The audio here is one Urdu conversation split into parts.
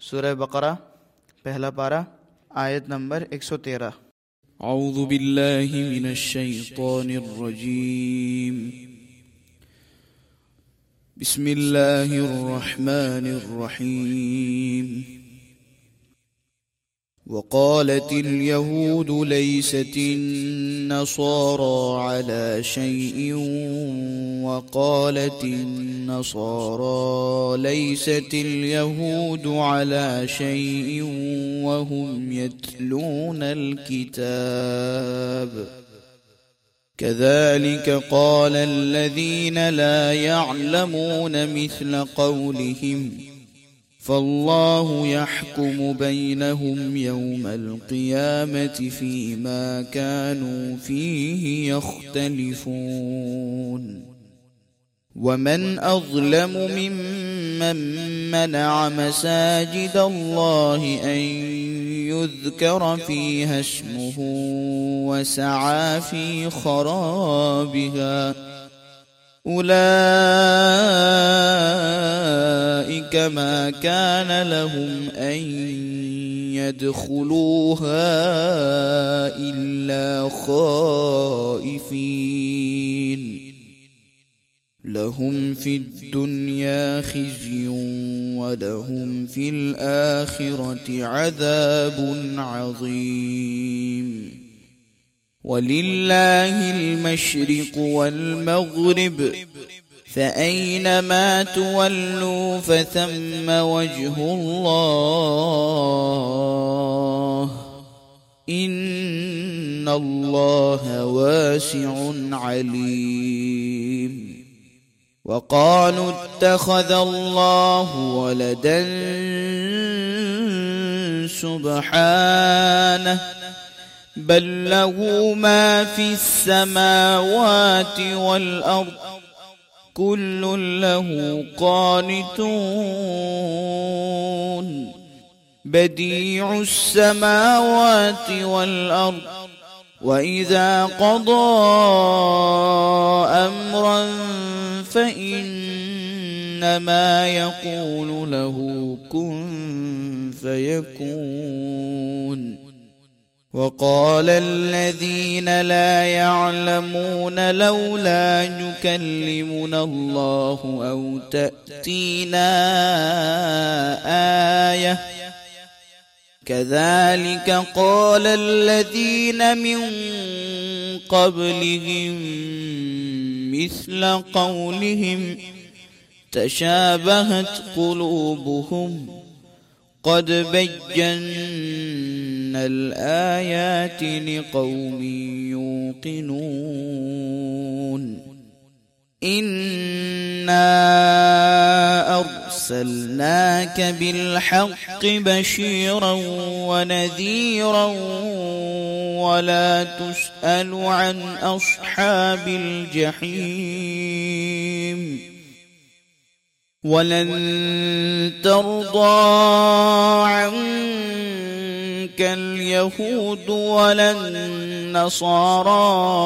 सूरह बकरा पहला पारा आयत नंबर 113। अऊज़ु बिल्लाहि मिनश शैतानिर रजीम। बिस्मिल्लाहिर रहमानिर रहीम। वक़ालतिल यहूदु लैसतिन नसारा अला शैइन वक़ालतिन नसारा लैसतिल यहूदु अला शैइन वहुम यत्लूनल किताब कज़ालिक क़ालल लज़ीना ला यअलमून मिस्ल क़ौलिहिम फ़ल्लाहु यहकुमु बैनहुम यौमल क़ियामति फ़ीमा कानू फ़ीहि यख्तलिफ़ून। वमन अज़लमु मिम्मन मनअ मसाजिद अल्लाहि अन युज़्करा फ़ीहा इस्मुहु वसअा फ़ी ख़राबिहा उलाइक मा कान लहुम अन यदखुलूहा इल्ला खाइफीन लहुम फिद्दुन्या खिज़्युन वलहुम फिल आखिरति अज़ाबुन अज़ीम। वलिल्लाहिल मशरिक़ु वल मग़रिब फ़अय्नमा तुवल्लू फ़थम्म वज्हुल्लाह इन्नल्लाह वासिउन अलीम। वक़ालू इत्तख़ज़ल्लाहु वलदन सुब्हानहु बल लहू मा फ़िस्समावाति वल अर्ज़ कुल्लुन लहू क़ानितून बदीउस्समावाति वल अर्ज़ वइज़ा क़ज़ा अम्रन फ़इन्नमा यक़ूलु लहू कुन फ़यकून। वक़ाल الذين لا يعلمون لولا يكلمنا الله أو تأتينا آية كذلك قال الذين من قبلهم مثل قولهم تشابهت قلوبهم قد بينا الآيات لقوم يوقنون إنا أرسلناك بالحق بشيرا ونذيرا ولا تسأل عن أصحاب الجحيم ولن ترضى عنك اليهود ولا النصارى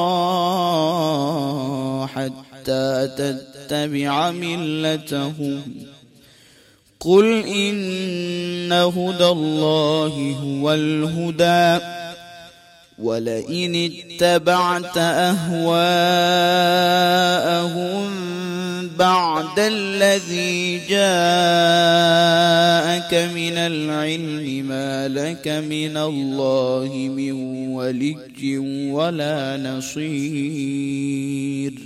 حتى تتبع ملتهم قل إن هدى الله هو الهدى ولئن اتبعت أهواءهم بعد الذي جاءك من العلم ما لك من الله من ولي ولا نصير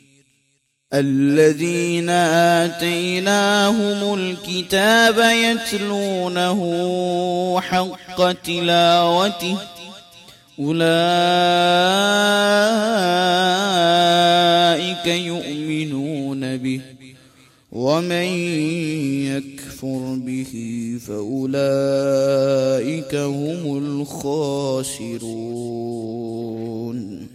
الذين آتيناهم الكتاب يتلونه حق تلاوته أولئك يؤمنون به ومن يكفر به فأولئك هم الخاسرون।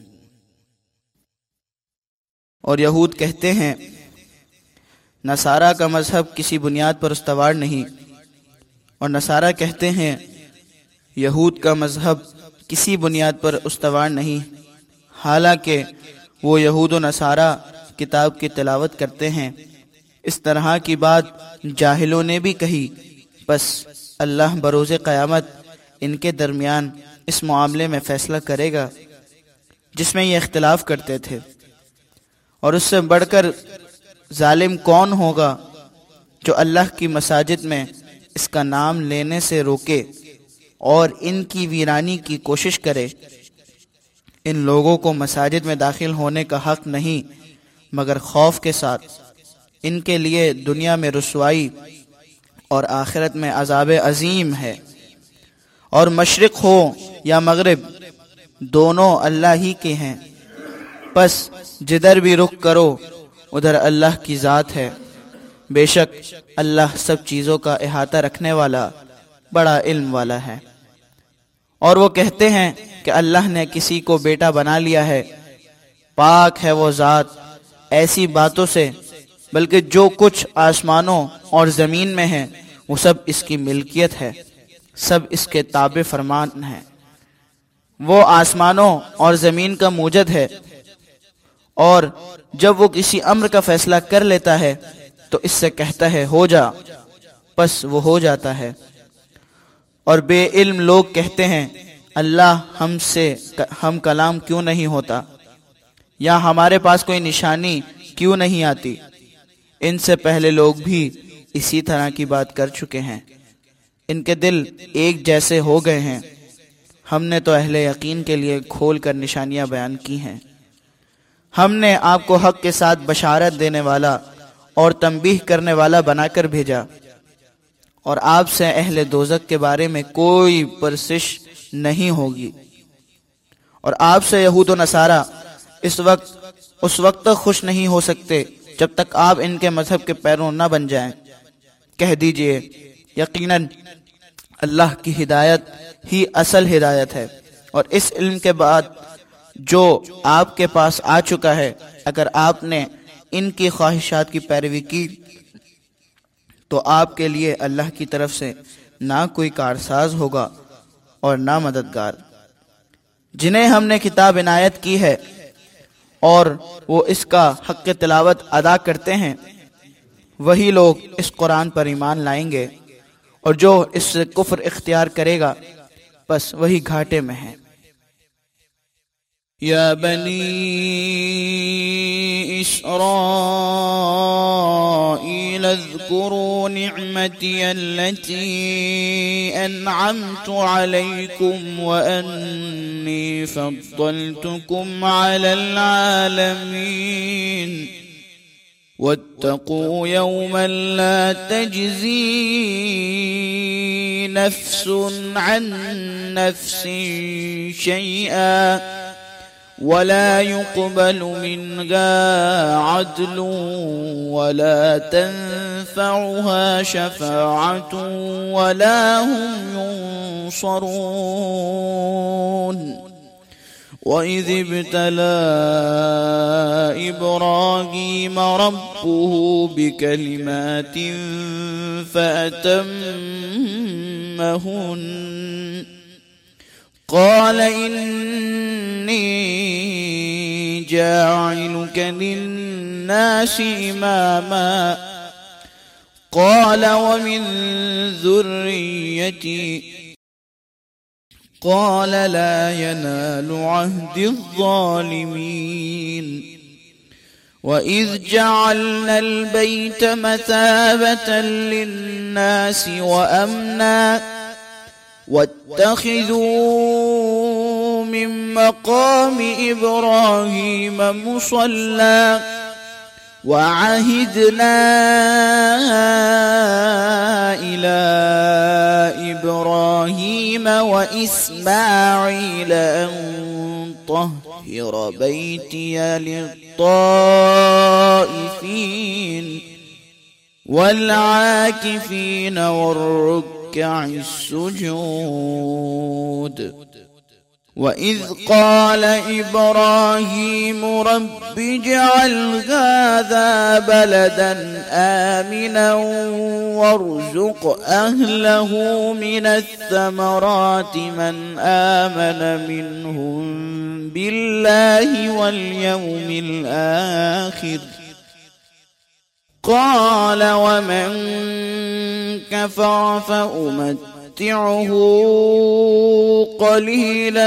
और यहूद कहते हैं नसारा का मजहब किसी बुनियाद पर उस्तवार नहीं, और नसारा कहते हैं यहूद का मजहब किसी बुनियाद पर उस्तवार नहीं, हालांकि वो यहूद व नसारा किताब की तिलावत करते हैं। इस तरह की बात जाहिलों ने भी कही, बस اللہ بروز قیامت ان کے درمیان اس معاملے میں فیصلہ کرے گا جس میں یہ اختلاف کرتے تھے، اور اس سے بڑھ کر ظالم کون ہوگا جو اللہ کی مساجد میں اس کا نام لینے سے روکے اور ان کی ویرانی کی کوشش کرے۔ ان لوگوں کو مساجد میں داخل ہونے کا حق نہیں مگر خوف کے ساتھ۔ ان کے لیے دنیا میں رسوائی اور آخرت میں عذاب عظیم ہے۔ اور مشرق ہو یا مغرب دونوں اللہ ہی کے ہیں، پس جدھر بھی رخ کرو ادھر اللہ کی ذات ہے۔ بے شک اللہ سب چیزوں کا احاطہ رکھنے والا بڑا علم والا ہے۔ اور وہ کہتے ہیں کہ اللہ نے کسی کو بیٹا بنا لیا ہے، پاک ہے وہ ذات ایسی باتوں سے، بلکہ جو کچھ آسمانوں اور زمین میں ہے وہ سب اس کی ملکیت ہے، سب اس کے تابع فرمان ہے۔ وہ آسمانوں اور زمین کا موجد ہے، اور جب وہ کسی امر کا فیصلہ کر لیتا ہے تو اس سے کہتا ہے ہو جا، پس وہ ہو جاتا ہے۔ اور بے علم لوگ کہتے ہیں اللہ ہم کلام کیوں نہیں ہوتا، یا ہمارے پاس کوئی نشانی کیوں نہیں آتی۔ ان سے پہلے لوگ بھی اسی طرح کی بات کر چکے ہیں، ان کے دل ایک جیسے ہو گئے ہیں۔ ہم نے تو اہل یقین کے لیے کھول کر نشانیاں بیان کی ہیں۔ ہم نے آپ کو حق کے ساتھ بشارت دینے والا اور تنبیہ کرنے والا بنا کر بھیجا، اور آپ سے اہل دوزخ کے بارے میں کوئی پرسش نہیں ہوگی۔ اور آپ سے یہود و نصارہ اس وقت تک خوش نہیں ہو سکتے جب تک آپ ان کے مذہب کے پیروں نہ بن جائیں۔ کہہ دیجئے یقیناً اللہ کی ہدایت ہی اصل ہدایت ہے، اور اس علم کے بعد جو آپ کے پاس آ چکا ہے، اگر آپ نے ان کی خواہشات کی پیروی کی تو آپ کے لیے اللہ کی طرف سے نہ کوئی کارساز ہوگا اور نہ مددگار۔ جنہیں ہم نے کتاب عنایت کی ہے اور وہ اس کا حق تلاوت ادا کرتے ہیں، وہی لوگ اس قرآن پر ایمان لائیں گے، اور جو اس سے کفر اختیار کرے گا بس وہی گھاٹے میں ہے۔ يا بني إسرائيل اذكروا نعمتي التي أنعمت عليكم وأني فضلتكم على العالمين واتقوا يوما لا تجزي نفس عن نفس شيئا ولا يقبل منها عدل ولا تنفعها شفاعة ولا هم ينصرون وإذ ابتلى إبراهيم ربه بكلمات فأتمهن قال إني جاعلك للناس إماما قال ومن ذريتي قال لا ينال عهد الظالمين وإذ جعلنا البيت مثابة للناس وأمنا واتخذوا من مقام إبراهيم مصلى وعهدنا إلى إبراهيم وإسماعيل أن طهر بيتي للطائفين والعاكفين والركع السجود وإذ قال إبراهيم رب اجعل هذا بلدا آمنا وارزق أهله من الثمرات من آمن منهم بالله واليوم الآخر قال ومن كفر فأمتعه أمتعه قليلا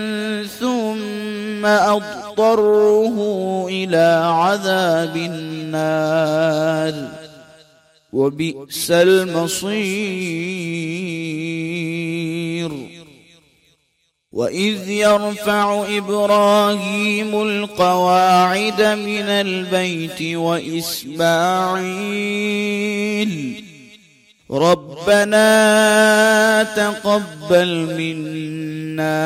ثم أضطره إلى عذاب النار وبئس المصير وإذ يرفع إبراهيم القواعد من البيت وإسماعيل ربنا تقبل منا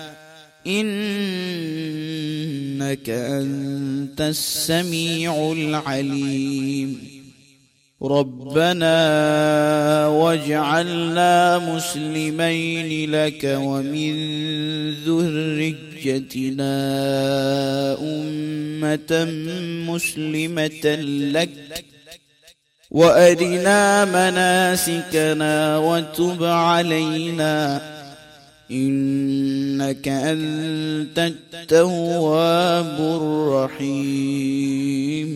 إنك أنت السميع العليم ربنا واجعلنا مسلمين لك ومن ذريتنا أمة مسلمة لك وأرنا مناسكنا وتب علينا إنك أنت التواب الرحيم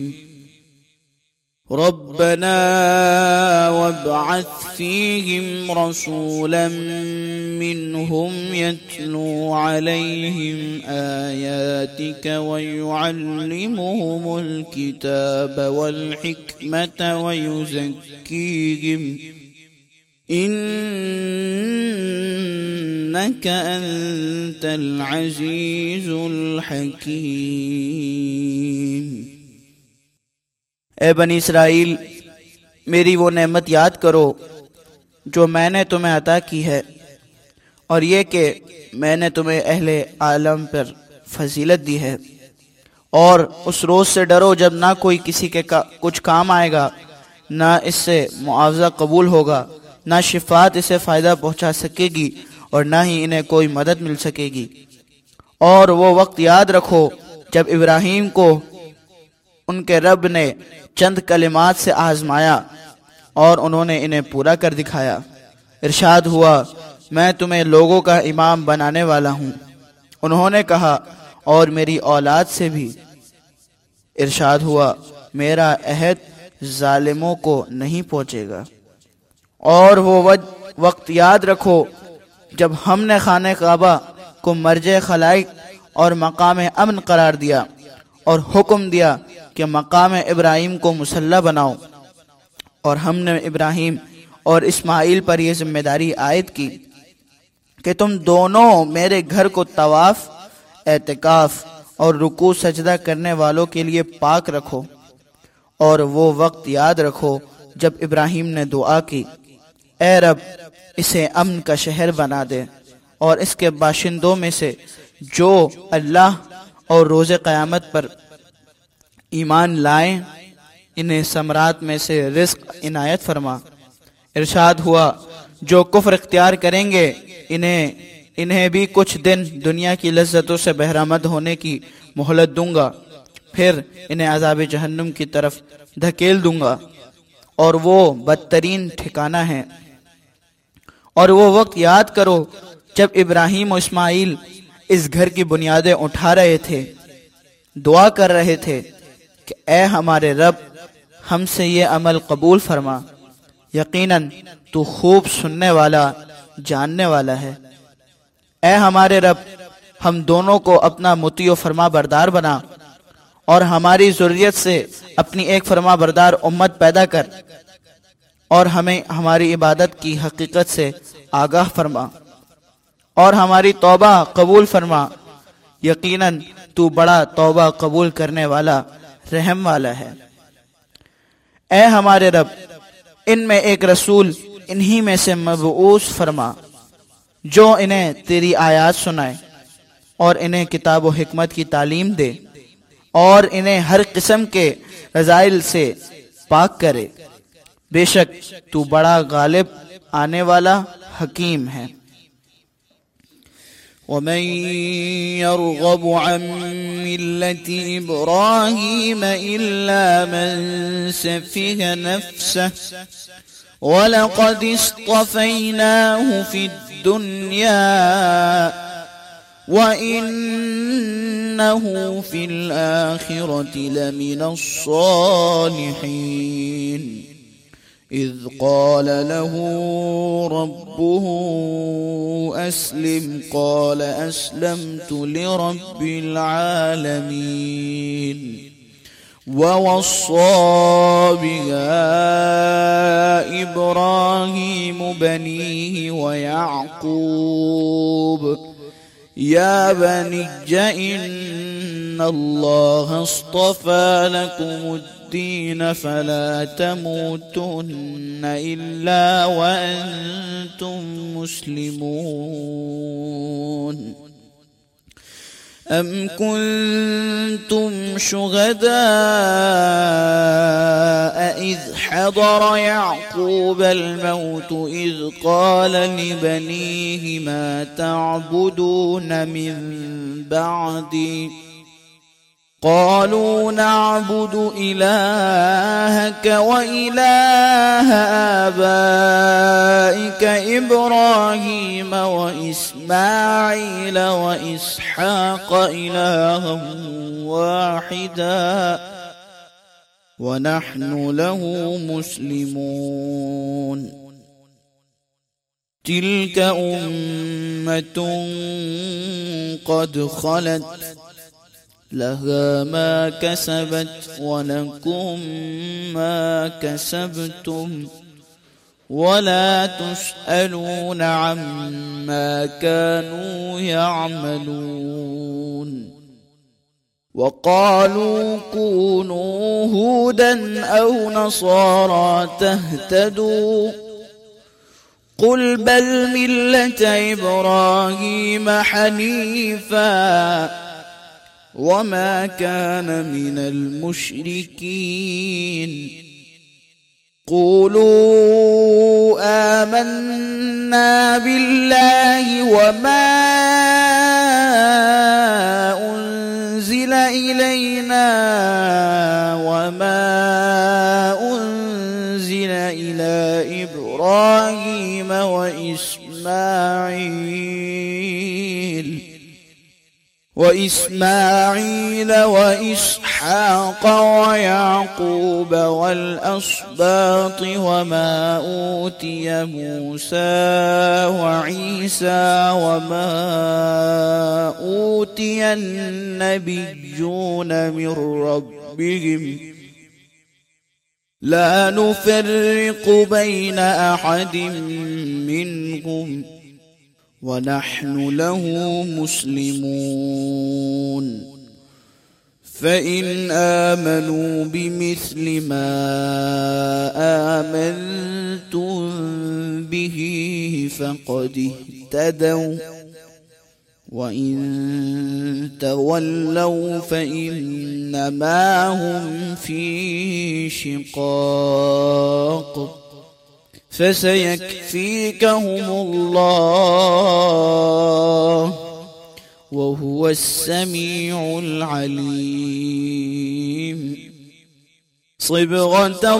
ربنا وابعث فيهم رسولا منهم يتلو عليهم آياتك ويعلمهم الكتاب والحكمة ويزكيهم إنك أنت العزيز الحكيم۔ اے بنی اسرائیل، میری وہ نعمت یاد کرو جو میں نے تمہیں عطا کی ہے، اور یہ کہ میں نے تمہیں اہل عالم پر فضیلت دی ہے۔ اور اس روز سے ڈرو جب نہ کوئی کسی کے کچھ کام آئے گا، نہ اس سے معاوضہ قبول ہوگا، نہ شفاعت اسے فائدہ پہنچا سکے گی، اور نہ ہی انہیں کوئی مدد مل سکے گی۔ اور وہ وقت یاد رکھو جب ابراہیم کو ان کے رب نے چند کلمات سے آزمایا اور انہوں نے انہیں پورا کر دکھایا۔ ارشاد ہوا، میں تمہیں لوگوں کا امام بنانے والا ہوں۔ انہوں نے کہا، اور میری اولاد سے بھی۔ ارشاد ہوا، میرا عہد ظالموں کو نہیں پہنچے گا۔ اور وہ وقت یاد رکھو جب ہم نے خانہ کعبہ کو مرجع خلائق اور مقام امن قرار دیا اور حکم دیا کہ مقام ابراہیم کو مصلی بناؤ، اور ہم نے ابراہیم اور اسماعیل پر یہ ذمہ داری عائد کی کہ تم دونوں میرے گھر کو طواف، اعتکاف اور رکوع سجدہ کرنے والوں کے لیے پاک رکھو۔ اور وہ وقت یاد رکھو جب ابراہیم نے دعا کی، اے رب اسے امن کا شہر بنا دے، اور اس کے باشندوں میں سے جو اللہ اور روز قیامت پر ایمان لائیں انہیں ثمرات میں سے رزق عنایت فرما۔ ارشاد ہوا، جو کفر اختیار کریں گے انہیں بھی کچھ دن دنیا کی لذتوں سے بہرامد ہونے کی مہلت دوں گا، پھر انہیں عذاب جہنم کی طرف دھکیل دوں گا، اور وہ بدترین ٹھکانہ ہے۔ اور وہ وقت یاد کرو جب ابراہیم و اسماعیل اس گھر کی بنیادیں اٹھا رہے تھے، دعا کر رہے تھے کہ اے ہمارے رب، ہم سے یہ عمل قبول فرما، یقیناً تو خوب سننے والا، جاننے والا ہے۔ اے ہمارے رب، ہم دونوں کو اپنا مطیع و فرما بردار بنا، اور ہماری ذریت سے اپنی ایک فرما بردار امت پیدا کر، اور ہمیں ہماری عبادت کی حقیقت سے آگاہ فرما، اور ہماری توبہ قبول فرما، یقیناً تو بڑا توبہ قبول کرنے والا، رحم والا ہے۔ اے ہمارے رب، ان میں ایک رسول انہی میں سے مبعوث فرما جو انہیں تیری آیات سنائے، اور انہیں کتاب و حکمت کی تعلیم دے، اور انہیں ہر قسم کے رذائل سے پاک کرے۔ بے شک تو بڑا غالب آنے والا حکیم ہے۔ ومن يرغب عن ملة إبراهيم إلا من سفه نفسه ولقد اصطفيناه في الدنيا وإنه في الآخرة لمن الصالحين إذ قال له ربه أسلم قال أسلمت لرب العالمين ووصى بها إبراهيم بنيه ويعقوب يا بني إن الله اصطفى لكم الدين فلا تموتن إلا وأنتم مسلمون أم كنتم شهداء إذ حضر يعقوب الموت إذ قال لبنيه ما تعبدون من بعدي قالوا نعبد إلهك وإله آبائك إبراهيم وإسماعيل وإسحاق إلها واحدا ونحن له مسلمون تلك أمة قد خلت لها ما كسبت ولكم ما كسبتم ولا تسألون عما كانوا يعملون وقالوا كونوا هودا أو نصارى تهتدوا قل بل ملة إبراهيم حنيفا وما كان من المشركين قولوا آمنا بالله وما أنزل إلينا وما أنزل إلى إبراهيم وإسماعيل وإسحاق ويعقوب والأسباط وما أوتي موسى وعيسى وما أوتي النبيون من ربهم لا نفرق بين أحد منهم ونحن له مسلمون فإن آمنوا بمثل ما آمنتم به فقد اهتدوا وإن تولوا فإنما هم في شقاق فسيكفيكهم الله وهو السميع العليم صبغة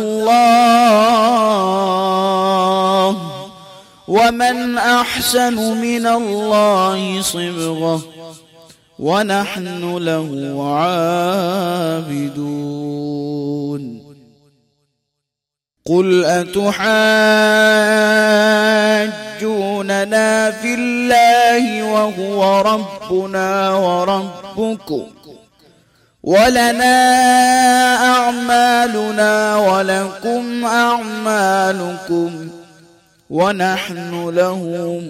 الله ومن أحسن من الله صبغة ونحن له عابدون قل أتحاجوننا في الله وهو ربنا وربكم ولنا أعمالنا ولكم أعمالكم ونحن له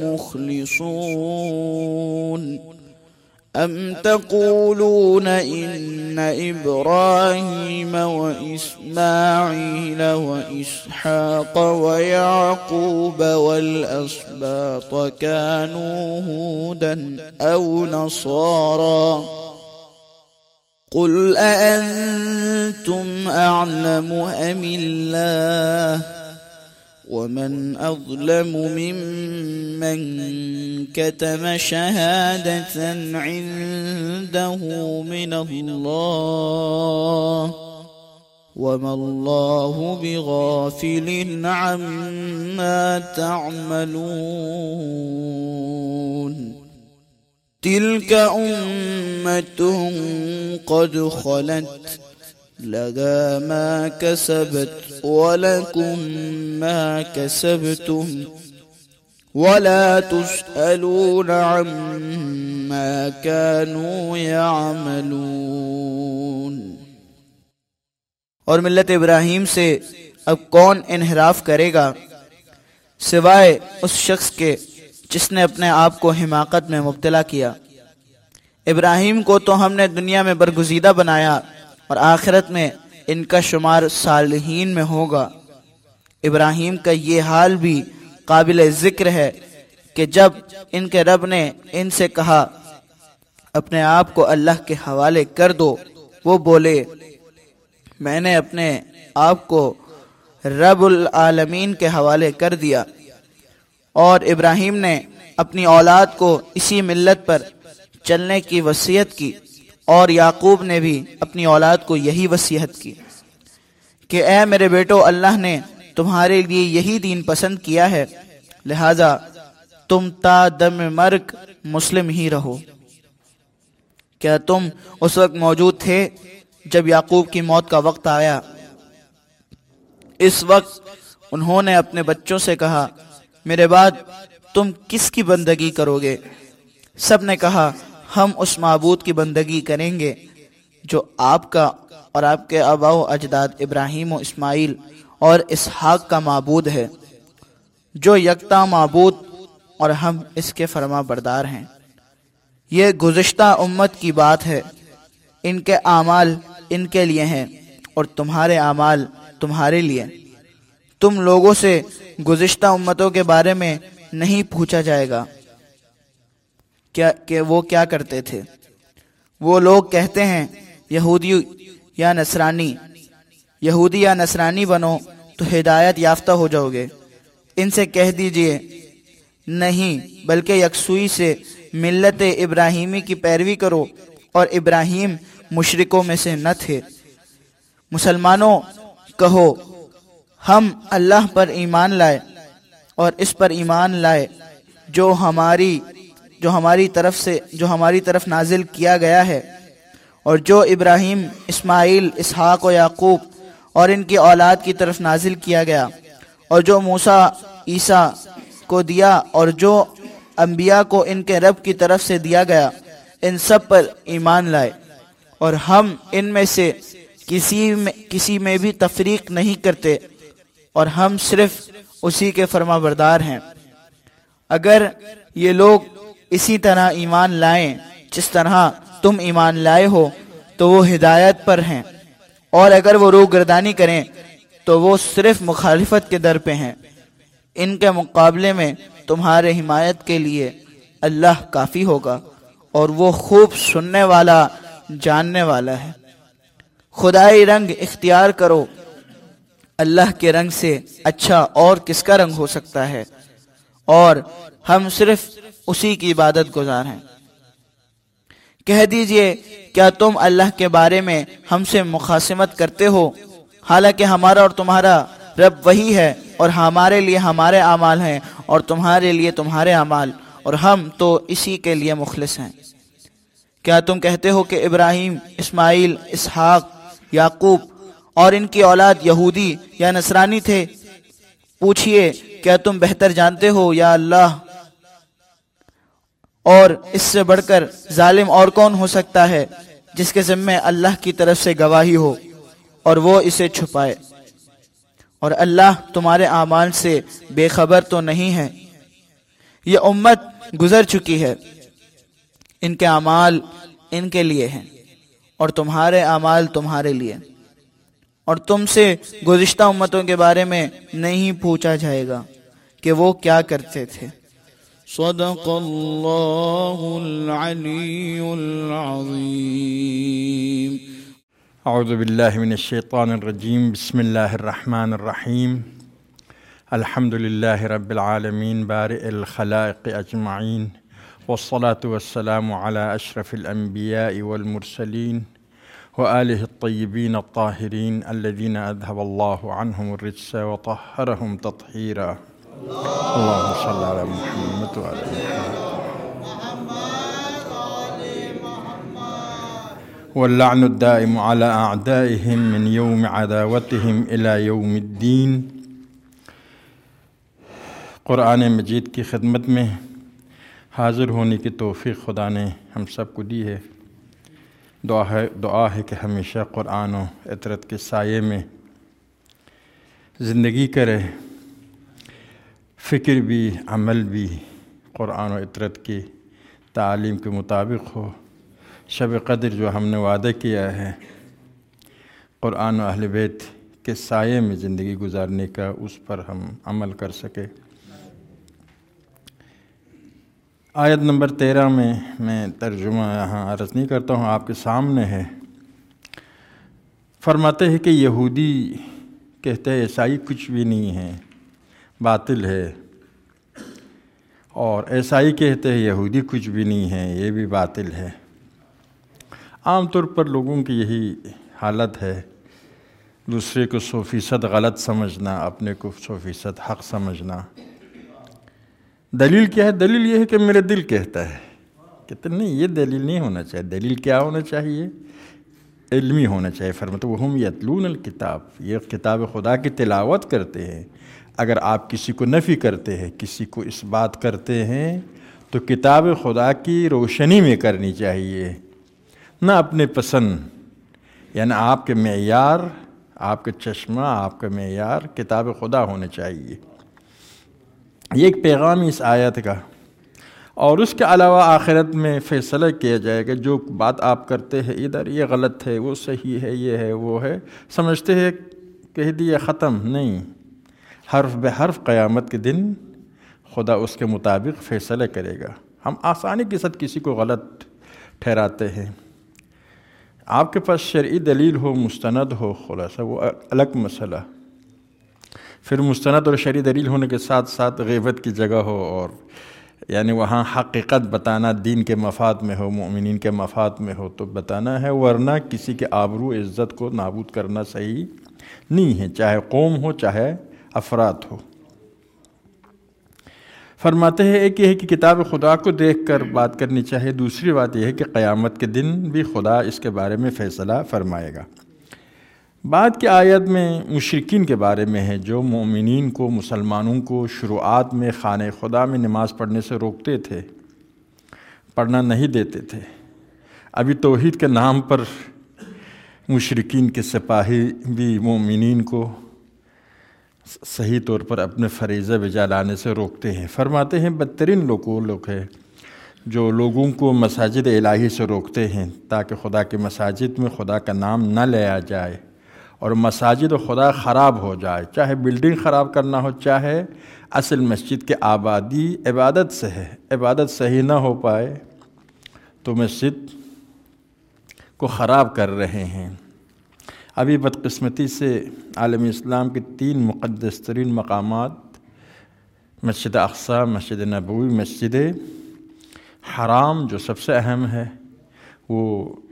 مخلصون أم تقولون إن إبراهيم وإسماعيل وإسحاق ويعقوب والأسباط كانوا هودا أو نصارى قل أأنتم أعلم أم الله ومن أظلم ممن كتم شهادة عنده من الله وما الله بغافل عما تعملون تلك أمة قد خلت لها ما كسبت ولكم ما كسبتم ولا تسألون عما كانوا يعملون۔ اور ملت ابراہیم سے اب کون انحراف کرے گا سوائے اس شخص کے جس نے اپنے آپ کو حماقت میں مبتلا کیا۔ ابراہیم کو تو ہم نے دنیا میں برگزیدہ بنایا اور آخرت میں ان کا شمار صالحین میں ہوگا۔ ابراہیم کا یہ حال بھی قابل ذکر ہے کہ جب ان کے رب نے ان سے کہا اپنے آپ کو اللہ کے حوالے کر دو، وہ بولے میں نے اپنے آپ کو رب العالمین کے حوالے کر دیا۔ اور ابراہیم نے اپنی اولاد کو اسی ملت پر چلنے کی وصیت کی، اور یعقوب نے بھی اپنی اولاد کو یہی وصیت کی کہ اے میرے بیٹو، اللہ نے تمہارے لیے یہی دین پسند کیا ہے، لہذا تم تا دم مرگ مسلم ہی رہو۔ کیا تم اس وقت موجود تھے جب یعقوب کی موت کا وقت آیا؟ اس وقت انہوں نے اپنے بچوں سے کہا میرے بعد تم کس کی بندگی کرو گے؟ سب نے کہا ہم اس معبود کی بندگی کریں گے جو آپ کا اور آپ کے آباء و اجداد ابراہیم و اسماعیل اور اسحاق کا معبود ہے، جو یکتا معبود، اور ہم اس کے فرما بردار ہیں۔ یہ گزشتہ امت کی بات ہے، ان کے اعمال ان کے لیے ہیں اور تمہارے اعمال تمہارے لیے۔ تم لوگوں سے گزشتہ امتوں کے بارے میں نہیں پوچھا جائے گا کہ وہ کیا کرتے تھے۔ وہ لوگ کہتے ہیں یہودی یا نصرانی بنو تو ہدایت یافتہ ہو جاؤ گے۔ ان سے کہہ دیجئے نہیں، بلکہ یکسوئی سے ملت ابراہیمی کی پیروی کرو، اور ابراہیم مشرکوں میں سے نہ تھے۔ مسلمانوں کہو ہم اللہ پر ایمان لائے اور اس پر ایمان لائے جو ہماری طرف نازل کیا گیا ہے، اور جو ابراہیم، اسماعیل، اسحاق و یعقوب اور ان کی اولاد کی طرف نازل کیا گیا، اور جو موسیٰ عیسیٰ کو دیا، اور جو انبیاء کو ان کے رب کی طرف سے دیا گیا، ان سب پر ایمان لائے، اور ہم ان میں سے کسی میں بھی تفریق نہیں کرتے، اور ہم صرف اسی کے فرما بردار ہیں۔ اگر یہ لوگ اسی طرح ایمان لائیں جس طرح تم ایمان لائے ہو تو وہ ہدایت پر ہیں، اور اگر وہ روح گردانی کریں تو وہ صرف مخالفت کے در پہ ہیں۔ ان کے مقابلے میں تمہارے حمایت کے لیے اللہ کافی ہوگا، اور وہ خوب سننے والا جاننے والا ہے۔ خدائی رنگ اختیار کرو، اللہ کے رنگ سے اچھا اور کس کا رنگ ہو سکتا ہے، اور ہم صرف اسی کی عبادت گزار ہیں۔ کہہ دیجئے کیا تم اللہ کے بارے میں ہم سے مخاصمت کرتے ہو، حالانکہ ہمارا اور تمہارا رب وہی ہے، اور ہمارے لیے ہمارے اعمال ہیں اور تمہارے لیے تمہارے اعمال، اور ہم تو اسی کے لیے مخلص ہیں۔ کیا تم کہتے ہو کہ ابراہیم، اسماعیل، اسحاق، یعقوب اور ان کی اولاد یہودی یا نصرانی تھے؟ پوچھئے کیا تم بہتر جانتے ہو یا اللہ؟ اور اس سے بڑھ کر ظالم اور کون ہو سکتا ہے جس کے ذمے اللہ کی طرف سے گواہی ہو اور وہ اسے چھپائے؟ اور اللہ تمہارے اعمال سے بے خبر تو نہیں ہے۔ یہ امت گزر چکی ہے، ان کے اعمال ان کے لیے ہیں اور تمہارے اعمال تمہارے لیے، اور تم سے گزشتہ امتوں کے بارے میں نہیں پوچھا جائے گا کہ وہ کیا کرتے تھے۔ صدق اللہ العلی العظیم۔ اعوذ باللہ من الشیطان الرجیم، بسم اللہ الرحمن الرحیم۔ الحمد للہ رب العالمین بارئ الخلائق اجمعین، والصلاة والسلام علی اشرف الانبیاء والمرسلین وآلہ الطیبین الطاہرین الذین اذہب اللہ عنہم الرجس وطہرہم تطہیرا۔ اللہم صلی علی محمد وعلی محمد۔ واللعن الدائم على أعدائهم من يوم عداوتهم إلى يوم الدين۔ قرآن مجید کی خدمت میں حاضر ہونے کی توفیق خدا نے ہم سب کو دی ہے۔ دعا ہے کہ ہمیشہ قرآن و اطرت کے سائے میں زندگی کرے، فکر بھی عمل بھی قرآن و اطرت کی تعلیم کے مطابق ہو۔ شب قدر جو ہم نے وعدہ کیا ہے قرآن و اہل بیت کے سائے میں زندگی گزارنے کا، اس پر ہم عمل کر سکے۔ آیت نمبر 13 میں ترجمہ یہاں عرض نہیں کرتا ہوں، آپ کے سامنے ہے۔ فرماتے ہیں کہ یہودی کہتے ہیں عیسائی کچھ بھی نہیں ہے، باطل ہے، اور عیسائی کہتے ہیں یہودی کچھ بھی نہیں ہے، یہ بھی باطل ہے۔ عام طور پر لوگوں کی یہی حالت ہے، دوسرے کو 100% غلط سمجھنا، اپنے کو 100% حق سمجھنا۔ دلیل کیا ہے؟ دلیل یہ ہے کہ میرے دل کہتا ہے۔ کہتے نہیں، یہ دلیل نہیں ہونا چاہیے۔ دلیل کیا ہونا چاہیے؟ علمی ہونا چاہیے۔ فرماتے وہم یتلون الکتاب، یہ کتاب خدا کی تلاوت کرتے ہیں۔ اگر آپ کسی کو نفی کرتے ہیں، کسی کو اس بات کرتے ہیں، تو کتاب خدا کی روشنی میں کرنی چاہیے، نہ اپنے پسند۔ یعنی آپ کے معیار، آپ کے چشمہ، آپ کا معیار کتاب خدا ہونا چاہیے۔ یہ ایک پیغام اس آیت کا۔ اور اس کے علاوہ آخرت میں فیصلہ کیا جائے گا، جو بات آپ کرتے ہیں ادھر یہ غلط ہے، وہ صحیح ہے، یہ ہے، وہ ہے، سمجھتے ہیں کہہ دیا ختم، نہیں، حرف بے حرف قیامت کے دن خدا اس کے مطابق فیصلہ کرے گا۔ ہم آسانی کے ساتھ کسی کو غلط ٹھہراتے ہیں۔ آپ کے پاس شرعی دلیل ہو، مستند ہو، خلاصہ وہ الگ مسئلہ۔ پھر مستند اور شرعی دلیل ہونے کے ساتھ ساتھ غیبت کی جگہ ہو، اور یعنی وہاں حقیقت بتانا دین کے مفاد میں ہو، مومنین کے مفاد میں ہو تو بتانا ہے، ورنہ کسی کے آبرو عزت کو نابود کرنا صحیح نہیں ہے، چاہے قوم ہو چاہے افراد ہو۔ فرماتے ہیں ایک یہ ہے کہ کتاب خدا کو دیکھ کر بات کرنی چاہیے، دوسری بات یہ ہے کہ قیامت کے دن بھی خدا اس کے بارے میں فیصلہ فرمائے گا۔ بعد کی آیت میں مشرکین کے بارے میں ہے، جو مومنین کو، مسلمانوں کو شروعات میں خانہ خدا میں نماز پڑھنے سے روکتے تھے، پڑھنا نہیں دیتے تھے۔ ابھی توحید کے نام پر مشرکین کے سپاہی بھی مومنین کو صحیح طور پر اپنے فریضہ بجا لانے سے روکتے ہیں۔ فرماتے ہیں بدترین لوگ ہیں جو لوگوں کو مساجد الہی سے روکتے ہیں، تاکہ خدا کے مساجد میں خدا کا نام نہ لیا جائے اور مساجد خدا خراب ہو جائے، چاہے بلڈنگ خراب کرنا ہو، چاہے اصل مسجد کے آبادی عبادت سے ہے، عبادت صحیح نہ ہو پائے تو مسجد کو خراب کر رہے ہیں۔ ابھی بدقسمتی سے عالم اسلام کے 3 مقدس ترین مقامات، مسجد اقصی، مسجد نبوی، مسجد حرام، جو سب سے اہم ہے، وہ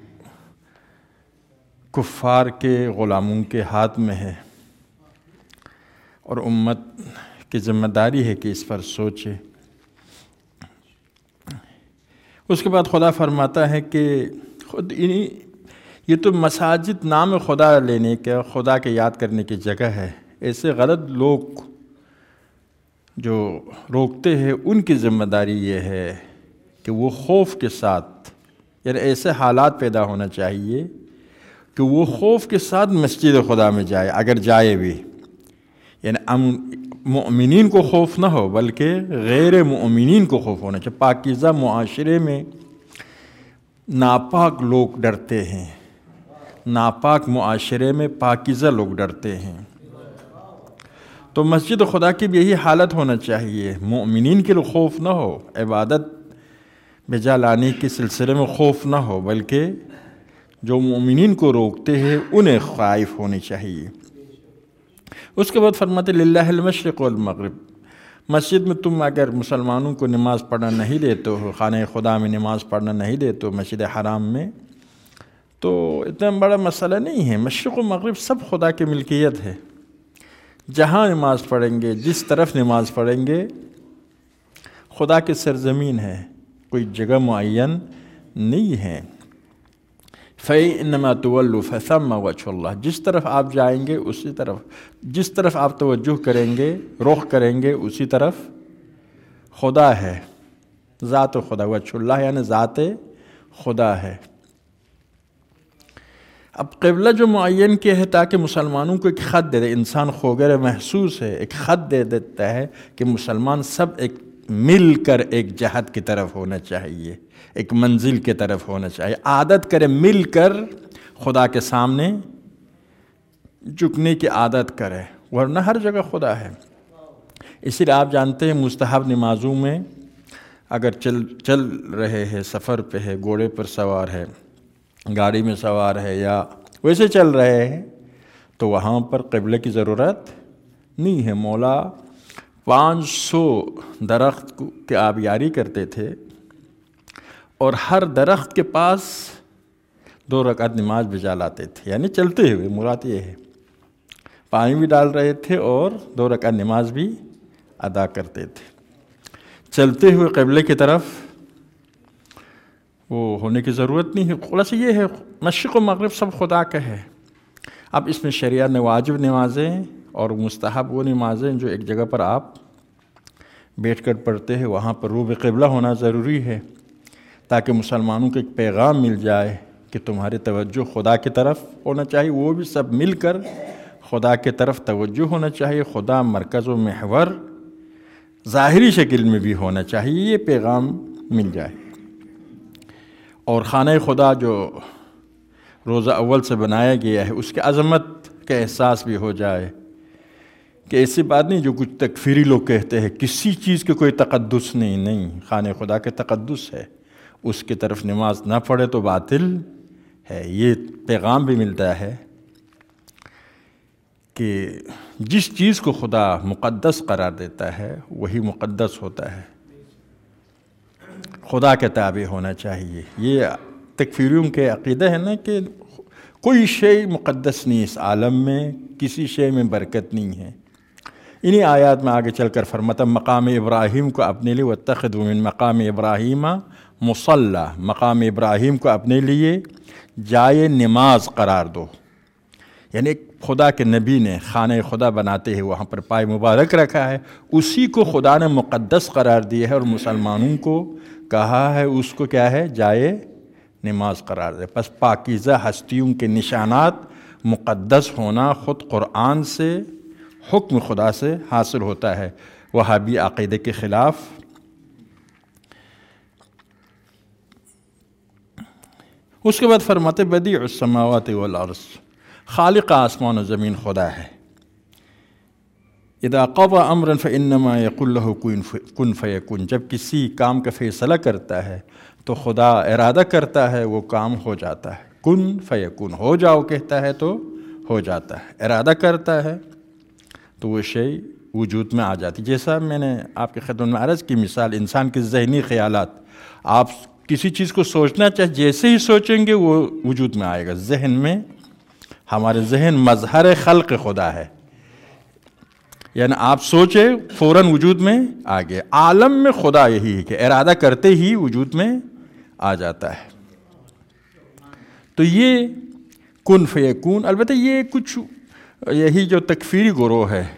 کفار کے غلاموں کے ہاتھ میں ہے، اور امت کی ذمہ داری ہے کہ اس پر سوچے۔ اس کے بعد خدا فرماتا ہے کہ خود یہ تو مساجد نام خدا لینے کا، خدا کے یاد کرنے کی جگہ ہے۔ ایسے غلط لوگ جو روکتے ہیں ان کی ذمہ داری یہ ہے کہ وہ خوف کے ساتھ، یعنی ایسے حالات پیدا ہونا چاہیے کہ وہ خوف کے ساتھ مسجد خدا میں جائے، اگر جائے بھی، یعنی مؤمنین کو خوف نہ ہو بلکہ غیر مؤمنین کو خوف ہونا چاہیے۔ پاکیزہ معاشرے میں ناپاک لوگ ڈرتے ہیں، ناپاک معاشرے میں پاکیزہ لوگ ڈرتے ہیں، تو مسجد خدا کی بھی یہی حالت ہونا چاہیے۔ مومنین کے لیے خوف نہ ہو، عبادت بجا لانے کے سلسلے میں خوف نہ ہو، بلکہ جو مومنین کو روکتے ہیں انہیں خائف ہونی چاہیے۔ اس کے بعد فرماتے للہ المشرق والمغرب، مسجد میں تم اگر مسلمانوں کو نماز پڑھنا نہیں دیتے ہو، خانہ خدا میں نماز پڑھنا نہیں دیتے ہو، مسجد حرام میں، تو اتنا بڑا مسئلہ نہیں ہے۔ مشرق و مغرب سب خدا کی ملکیت ہے، جہاں نماز پڑھیں گے، جس طرف نماز پڑھیں گے، خدا کی سرزمین ہے، کوئی جگہ معین نہیں ہے۔ فَإِنَّمَا تُوَلُّوا فَثَمَّ وَجْهُ اللَّهِ، جس طرف آپ جائیں گے اسی طرف، جس طرف آپ توجہ کریں گے، رخ کریں گے، اسی طرف خدا ہے، ذات خدا، وجہ اللہ یعنی ذات خدا ہے۔ اب قبلہ جو معین کیا ہے تاکہ مسلمانوں کو ایک خط دے دے، انسان خوگر محسوس ہے، ایک خط دے دیتا ہے کہ مسلمان سب ایک مل کر ایک جہت کی طرف ہونا چاہیے، ایک منزل کی طرف ہونا چاہیے، عادت کرے مل کر خدا کے سامنے جھکنے کی عادت کرے، ورنہ ہر جگہ خدا ہے۔ اسی لیے آپ جانتے ہیں مستحب نمازوں میں اگر چل رہے ہیں، سفر پہ ہے، گھوڑے پر سوار ہے، گاڑی میں سوار ہے، یا ویسے چل رہے ہیں، تو وہاں پر قبلے کی ضرورت نہیں ہے۔ مولا 500 درخت کی آبیاری کرتے تھے اور ہر درخت کے پاس 2 رکعت نماز بجا لاتے تھے، یعنی چلتے ہوئے، مراد یہ ہے پانی بھی ڈال رہے تھے اور 2 رکعت نماز بھی ادا کرتے تھے، چلتے ہوئے قبلے کی طرف وہ ہونے کی ضرورت نہیں ہے۔ خلاصہ یہ ہے مشرق و مغرب سب خدا کا ہے۔ اب اس میں شریعت نے واجب نمازیں اور مستحب وہ نمازیں جو ایک جگہ پر آپ بیٹھ کر پڑھتے ہیں، وہاں پر روح قبلہ ہونا ضروری ہے تاکہ مسلمانوں کو ایک پیغام مل جائے کہ تمہاری توجہ خدا کی طرف ہونا چاہیے، وہ بھی سب مل کر خدا کی طرف توجہ ہونا چاہیے، خدا مرکز و محور ظاہری شکل میں بھی ہونا چاہیے، یہ پیغام مل جائے۔ اور خانہ خدا جو روزہ اول سے بنایا گیا ہے اس کی عظمت کا احساس بھی ہو جائے کہ ایسی بات نہیں جو کچھ تکفیری لوگ کہتے ہیں کسی چیز کے کوئی تقدس نہیں، خانہ خدا کے تقدس ہے، اس کی طرف نماز نہ پڑھے تو باطل ہے۔ یہ پیغام بھی ملتا ہے کہ جس چیز کو خدا مقدس قرار دیتا ہے وہی مقدس ہوتا ہے، خدا کے تابع ہونا چاہیے۔ یہ تکفیریوں کے عقیدہ ہے نا کہ کوئی شے مقدس نہیں، اس عالم میں کسی شے میں برکت نہیں ہے۔ انہی آیات میں آگے چل کر فرماتا مقام ابراہیم کو اپنے لیے واتخذوا من مقام ابراہیم مصلی، مقام ابراہیم کو اپنے لیے جائے نماز قرار دو، یعنی خدا کے نبی نے خانہ خدا بناتے ہیں وہاں پر پائے مبارک رکھا ہے، اسی کو خدا نے مقدس قرار دیا ہے اور مسلمانوں کو کہا ہے اس کو کیا ہے، جائے نماز قرار دے۔ پس پاکیزہ ہستیوں کے نشانات مقدس ہونا خود قرآن سے، حکم خدا سے حاصل ہوتا ہے، وہابی عقیدے کے خلاف۔ اس کے بعد فرماتے بدیع السماوات والارض، خالق آسمان و زمین خدا ہے۔ اذا قضى امرا فانما يقول له کن فیکون، جب کسی کام کا فیصلہ کرتا ہے تو خدا ارادہ کرتا ہے وہ کام ہو جاتا ہے، کن فیکون، ہو جاؤ کہتا ہے تو ہو جاتا ہے، ارادہ کرتا ہے تو وہ شے وجود میں آ جاتی۔ جیسا میں نے آپ کی خدمت میں عرض کی مثال انسان کے ذہنی خیالات، آپ کسی چیز کو سوچنا چاہے جیسے ہی سوچیں گے وہ وجود میں آئے گا۔ ذہن میں، ہمارے ذہن مظہر خلق خدا ہے، یعنی آپ سوچے فوراً وجود میں آ گئے۔ عالم میں خدا یہی ہے کہ ارادہ کرتے ہی وجود میں آ جاتا ہے۔ تو یہ کن فیکون، البتہ یہ کچھ یہی جو تکفیری گروہ ہے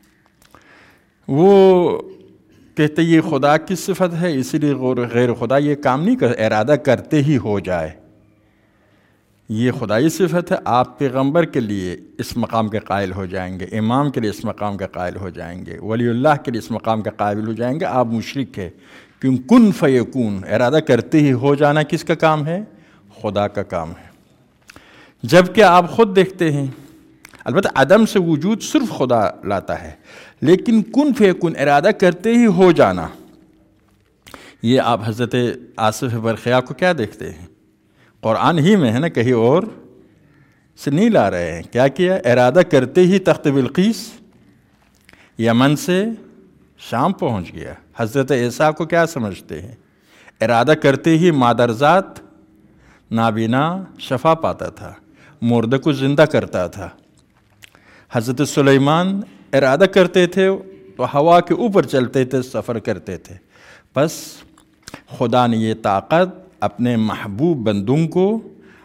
وہ کہتے یہ خدا کی صفت ہے اسی لیے غیر خدا یہ کام نہیں کر، ارادہ کرتے ہی ہو جائے، یہ خدائی صفت ہے۔ آپ پیغمبر کے لیے اس مقام کے قائل ہو جائیں گے، امام کے لیے اس مقام کے قائل ہو جائیں گے، ولی اللہ کے لیے اس مقام کے قائل ہو جائیں گے، آپ مشرک ہے، کیوں کن فیکون، ارادہ کرتے ہی ہو جانا کس کا کام ہے؟ خدا کا کام ہے۔ جبکہ آپ خود دیکھتے ہیں، البتہ عدم سے وجود صرف خدا لاتا ہے، لیکن کن فیکون ارادہ کرتے ہی ہو جانا، یہ آپ حضرت آصف برخیا کو کیا دیکھتے ہیں؟ قرآن ہی میں ہے نا، کہیں اور سے نہیں لا رہے ہیں۔ کیا کیا؟ ارادہ کرتے ہی تخت بلقیس یمن سے شام پہنچ گیا۔ حضرت عیسیٰ کو کیا سمجھتے ہیں؟ ارادہ کرتے ہی مادرزاد نابینا شفا پاتا تھا، مردہ کو زندہ کرتا تھا۔ حضرت سلیمان ارادہ کرتے تھے تو ہوا کے اوپر چلتے تھے، سفر کرتے تھے۔ بس خدا نے یہ طاقت اپنے محبوب بندوں کو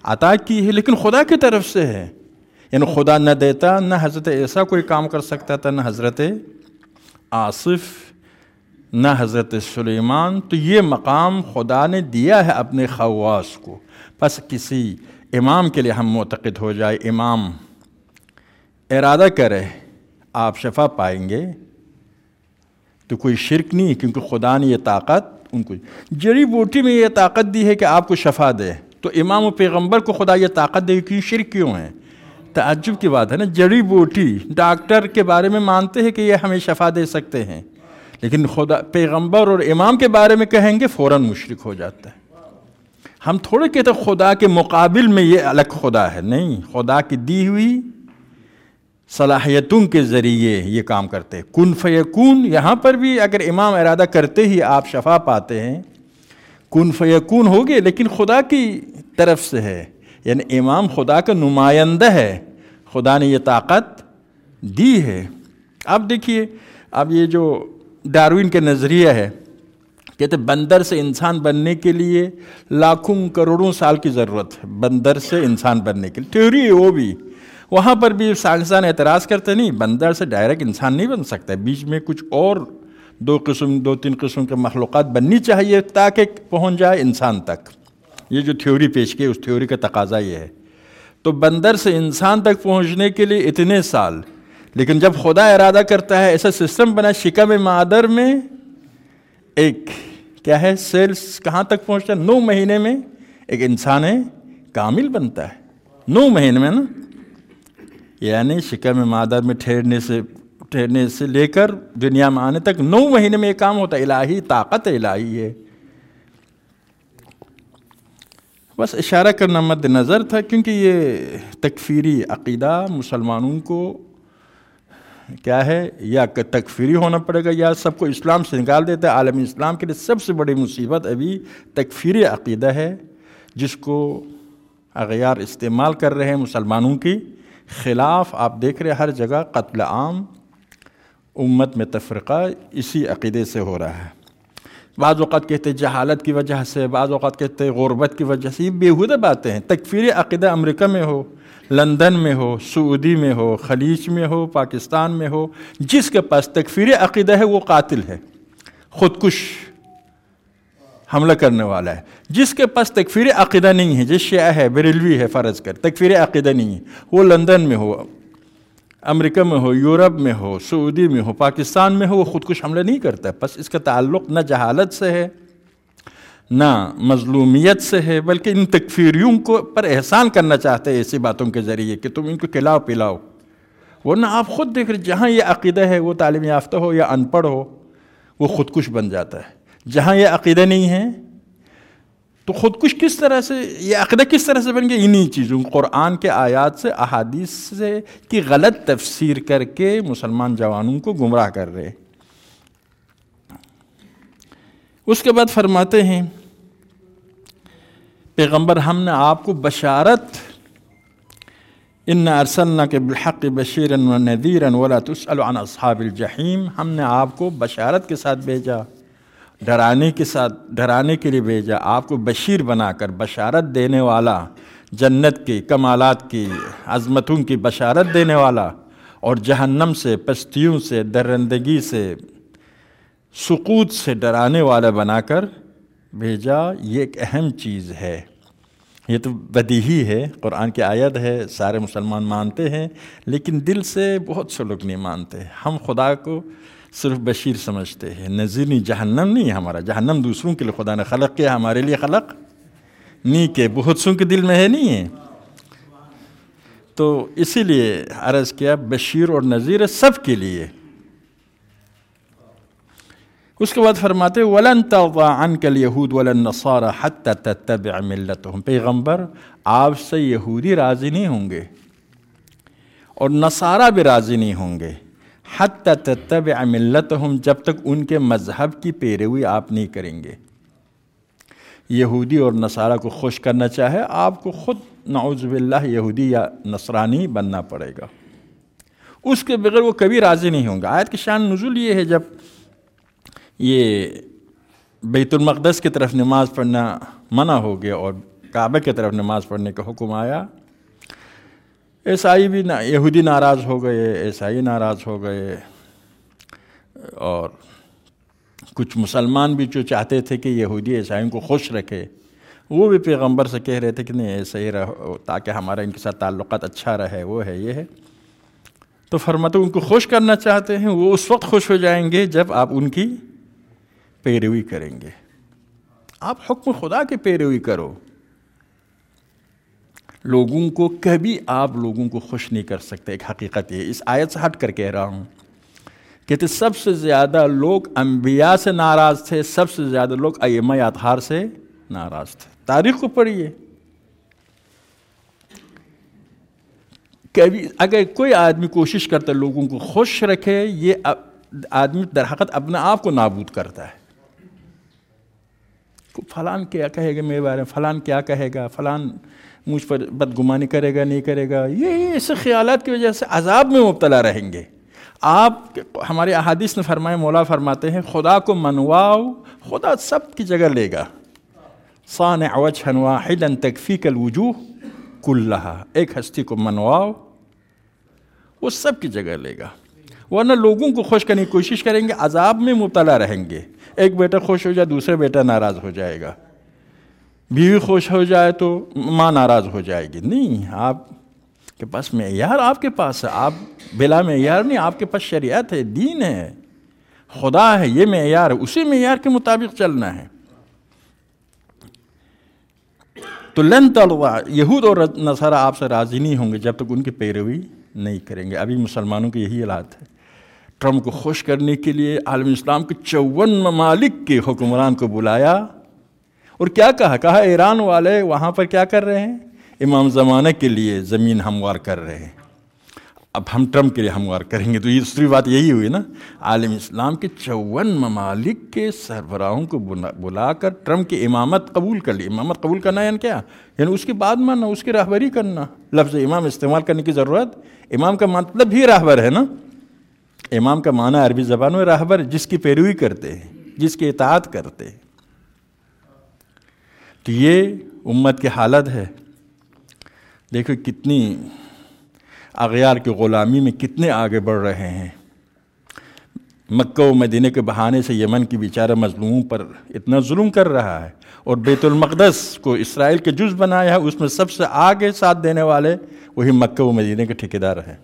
عطا کی ہے لیکن خدا کی طرف سے ہے، یعنی خدا نہ دیتا نہ حضرت عیسیٰ کوئی کام کر سکتا تھا، نہ حضرت آصف، نہ حضرت سلیمان، تو یہ مقام خدا نے دیا ہے اپنے خواص کو۔ بس کسی امام کے لیے ہم معتقد ہو جائے، امام ارادہ کرے آپ شفا پائیں گے تو کوئی شرک نہیں، کیونکہ خدا نے یہ طاقت ان کو، جڑی بوٹی میں یہ طاقت دی ہے کہ آپ کو شفا دے، تو امام و پیغمبر کو خدا یہ طاقت دے، کیوں شرک کیوں ہے؟ تعجب کی بات ہے نا، جڑی بوٹی ڈاکٹر کے بارے میں مانتے ہیں کہ یہ ہمیں شفا دے سکتے ہیں، لیکن خدا پیغمبر اور امام کے بارے میں کہیں گے فوراً مشرک ہو جاتا ہے۔ ہم تھوڑے کہتے خدا کے مقابل میں یہ الگ خدا ہے، نہیں، خدا کی دی ہوئی صلاحیتوں کے ذریعے یہ کام کرتے ہیں۔ کن فیکون، یہاں پر بھی اگر امام ارادہ کرتے ہی آپ شفا پاتے ہیں، کن فیکون ہوگے، لیکن خدا کی طرف سے ہے، یعنی امام خدا کا نمائندہ ہے، خدا نے یہ طاقت دی ہے۔ اب دیکھیے، اب یہ جو ڈاروین کے نظریہ ہے، کہتے بندر سے انسان بننے کے لیے لاکھوں کروڑوں سال کی ضرورت ہے، بندر سے انسان بننے کے لیے تھیوری ہے وہ بھی، وہاں پر بھی سائنسدان اعتراض کرتے نہیں، بندر سے ڈائریکٹ انسان نہیں بن سکتا، بیچ میں کچھ اور دو تین قسم کے مخلوقات بننی چاہیے تاکہ پہنچ جائے انسان تک۔ یہ جو تھیوری پیش کی اس تھیوری کا تقاضا یہ ہے، تو بندر سے انسان تک پہنچنے کے لیے اتنے سال، لیکن جب خدا ارادہ کرتا ہے ایسا سسٹم بنا، شکم مادر میں ایک کیا ہے سیلز کہاں تک پہنچتا ہے، 9 مہینے میں ایک انسان کامل بنتا ہے، 9 مہینے میں نا، یعنی شکم مادر میں ٹھہرنے سے لے کر دنیا میں آنے تک 9 مہینے میں یہ کام ہوتا ہے، الہی طاقت الہی ہے۔ بس اشارہ کرنا مد نظر تھا، کیونکہ یہ تکفیری عقیدہ مسلمانوں کو کیا ہے، یا تکفیری ہونا پڑے گا یا سب کو اسلام سے نکال دیتا ہے۔ عالمی اسلام کے لیے سب سے بڑی مصیبت ابھی تکفیری عقیدہ ہے، جس کو اغیار استعمال کر رہے ہیں مسلمانوں کی خلاف۔ آپ دیکھ رہے ہر جگہ قتل عام، امت میں تفرقہ اسی عقیدے سے ہو رہا ہے۔ بعض اوقات کہتے ہیں جہالت کی وجہ سے، بعض اوقات کہتے ہیں غربت کی وجہ سے، یہ بیہودہ باتیں ہیں۔ تکفیری عقیدہ امریکہ میں ہو، لندن میں ہو، سعودی میں ہو، خلیج میں ہو، پاکستان میں ہو، جس کے پاس تکفیری عقیدہ ہے وہ قاتل ہے، خودکش حملہ کرنے والا ہے۔ جس کے پاس تکفیری عقیدہ نہیں ہے، جس شیعہ ہے، بریلوی ہے فرض کر، تکفیری عقیدہ نہیں ہے، وہ لندن میں ہو، امریکہ میں ہو، یورپ میں ہو، سعودی میں ہو، پاکستان میں ہو، وہ خودکش حملہ نہیں کرتا۔ بس اس کا تعلق نہ جہالت سے ہے نہ مظلومیت سے ہے، بلکہ ان تکفیریوں کو پر احسان کرنا چاہتے ہیں ایسی باتوں کے ذریعے کہ تم ان کو کھلاؤ پلاؤ، ورنہ آپ خود دیکھ رہے جہاں یہ عقیدہ ہے، وہ تعلیم یافتہ ہو یا ان پڑھ ہو، وہ خودکش بن جاتا ہے۔ جہاں یہ عقیدہ نہیں ہے تو خودکش کس طرح سے، یہ عقیدہ کس طرح سے بن گیا؟ انہی چیزوں، قرآن کے آیات سے، احادیث سے کی غلط تفسیر کر کے مسلمان جوانوں کو گمراہ کر رہے۔ اس کے بعد فرماتے ہیں پیغمبر، ہم نے آپ کو بشارت، اِنَّا أَرْسَلْنَاكَ بِالْحَقِّ بَشِيرًا وَنَذِيرًا وَلَا تُسْأَلُ عَنْ أَصْحَابِ الْجَحِيمِ، ہم نے آپ کو بشارت کے ساتھ بھیجا، ڈرانے کے لیے بھیجا، آپ کو بشیر بنا کر، بشارت دینے والا، جنت کی کمالات کی، عظمتوں کی بشارت دینے والا، اور جہنم سے، پستیوں سے، درندگی سے، سقوط سے ڈرانے والا بنا کر بھیجا۔ یہ ایک اہم چیز ہے، یہ تو بدیہی ہے، قرآن کی آیت ہے، سارے مسلمان مانتے ہیں، لیکن دل سے بہت سے لوگ نہیں مانتے۔ ہم خدا کو صرف بشیر سمجھتے ہیں، نذیر نہیں، جہنم نہیں ہے ہمارا، جہنم دوسروں کے لیے خدا نے خلق کیا، ہمارے لیے خلق نہیں کہ بہت سوں کے دل میں ہے، نہیں ہے۔ تو اسی لیے عرض کیا بشیر اور نذیر سب کے لیے۔ اس کے بعد فرماتے وَلَن تَرْضَىٰ عَنْكَ الْيَهُودُ وَلَا النَّصَارَىٰ حَتَّىٰ تَتَّبِعَ مِلَّتَهُمْ، پیغمبر آپ سے یہودی راضی نہیں ہوں گے اور نصارہ بھی راضی نہیں ہوں گے، حَتَّىٰ تَتَّبِعَ مِلَّتَهُمْ، جب تک ان کے مذہب کی پیروی آپ نہیں کریں گے۔ یہودی اور نصارہ کو خوش کرنا چاہے، آپ کو خود نعوذ باللہ یہودی یا نصرانی بننا پڑے گا، اس کے بغیر وہ کبھی راضی نہیں ہوں گا۔ آیت کی شان نزول یہ ہے، جب یہ بیت المقدس کی طرف نماز پڑھنا منع ہو گیا اور کعبہ کی طرف نماز پڑھنے کا حکم آیا، عیسائی بھی یہودی ناراض ہو گئے، عیسائی ناراض ہو گئے، اور کچھ مسلمان بھی جو چاہتے تھے کہ یہودی عیسائیوں کو خوش رکھے، وہ بھی پیغمبر سے کہہ رہے تھے کہ نہیں ایسا ہی رہو تاکہ ہمارا ان کے ساتھ تعلقات اچھا رہے، وہ ہے یہ ہے۔ تو فرماتے ان کو خوش کرنا چاہتے ہیں، وہ اس وقت خوش ہو جائیں گے جب آپ ان کی پیروی کریں گے۔ آپ حکم خدا کی پیروی کرو، لوگوں کو کبھی آپ لوگوں کو خوش نہیں کر سکتے۔ ایک حقیقت یہ، اس آیت سے ہٹ کر کہہ رہا ہوں، کہتے سب سے زیادہ لوگ انبیاء سے ناراض تھے، سب سے زیادہ لوگ ائمہ اطہار سے ناراض تھے۔ تاریخ کو پڑھیے، کبھی اگر کوئی آدمی کوشش کرتا ہے لوگوں کو خوش رکھے، یہ آدمی در حقیقت اپنے آپ کو نابود کرتا ہے۔ فلان کیا کہے گا میرے بارے میں، فلان کیا کہے گا، فلان مجھ پر بدگمانی کرے گا نہیں کرے گا، یہ ایسے خیالات کی وجہ سے عذاب میں مبتلا رہیں گے۔ آپ ہمارے احادیث نے فرمایا، مولا فرماتے ہیں خدا کو منواؤ، خدا سب کی جگہ لے گا۔ صانع وجھا واحدا تکفیک الوجوہ کلہا، ایک ہستی کو منواؤ وہ سب کی جگہ لے گا، ورنہ لوگوں کو خوش کرنے کی کوشش کریں گے، عذاب میں مبتلا رہیں گے۔ ایک بیٹا خوش ہو جائے دوسرا بیٹا ناراض ہو جائے گا، بیوی خوش ہو جائے تو ماں ناراض ہو جائے گی۔ نہیں، آپ کے پاس معیار آپ کے پاس ہے، آپ بلا معیار نہیں، آپ کے پاس شریعت ہے، دین ہے، خدا ہے، یہ معیار ہے، اسی معیار کے مطابق چلنا ہے۔ تو لن ترضى، یہود اور نصارہ آپ سے راضی نہیں ہوں گے جب تک ان کی پیروی نہیں کریں گے۔ ابھی مسلمانوں کی یہی حالات ہے۔ ٹرمپ کو خوش کرنے کے لیے عالم اسلام کے 54 ممالک کے حکمران کو بلایا، اور کیا کہا ایران والے وہاں پر کیا کر رہے ہیں؟ امام زمانہ کے لیے زمین ہموار کر رہے ہیں، اب ہم ٹرمپ کے لیے ہموار کریں گے۔ تو یہ دوسری بات یہی ہوئی نا، عالم اسلام کے 54 ممالک کے سربراہوں کو بلا کر ٹرمپ کی امامت قبول کر لی۔ امامت قبول کرنا یعنی کیا؟ یعنی اس کی بات ماننا، اس کی رہبری کرنا۔ لفظ امام استعمال کرنے کی ضرورت، امام کا مطلب بھی راہبر ہے نا۔ امام کا معنی عربی زبان میں راہبر، جس کی پیروی کرتے ہیں، جس کی اطاعت کرتے ہیں۔ تو یہ امت کی حالت ہے۔ دیکھو کتنی اغیار کی غلامی میں کتنے آگے بڑھ رہے ہیں۔ مکہ و مدینہ کے بہانے سے یمن کی بیچارہ مظلوموں پر اتنا ظلم کر رہا ہے، اور بیت المقدس کو اسرائیل کے جز بنایا ہے، اس میں سب سے آگے ساتھ دینے والے وہی مکہ و مدینہ کے ٹھیکیدار ہیں۔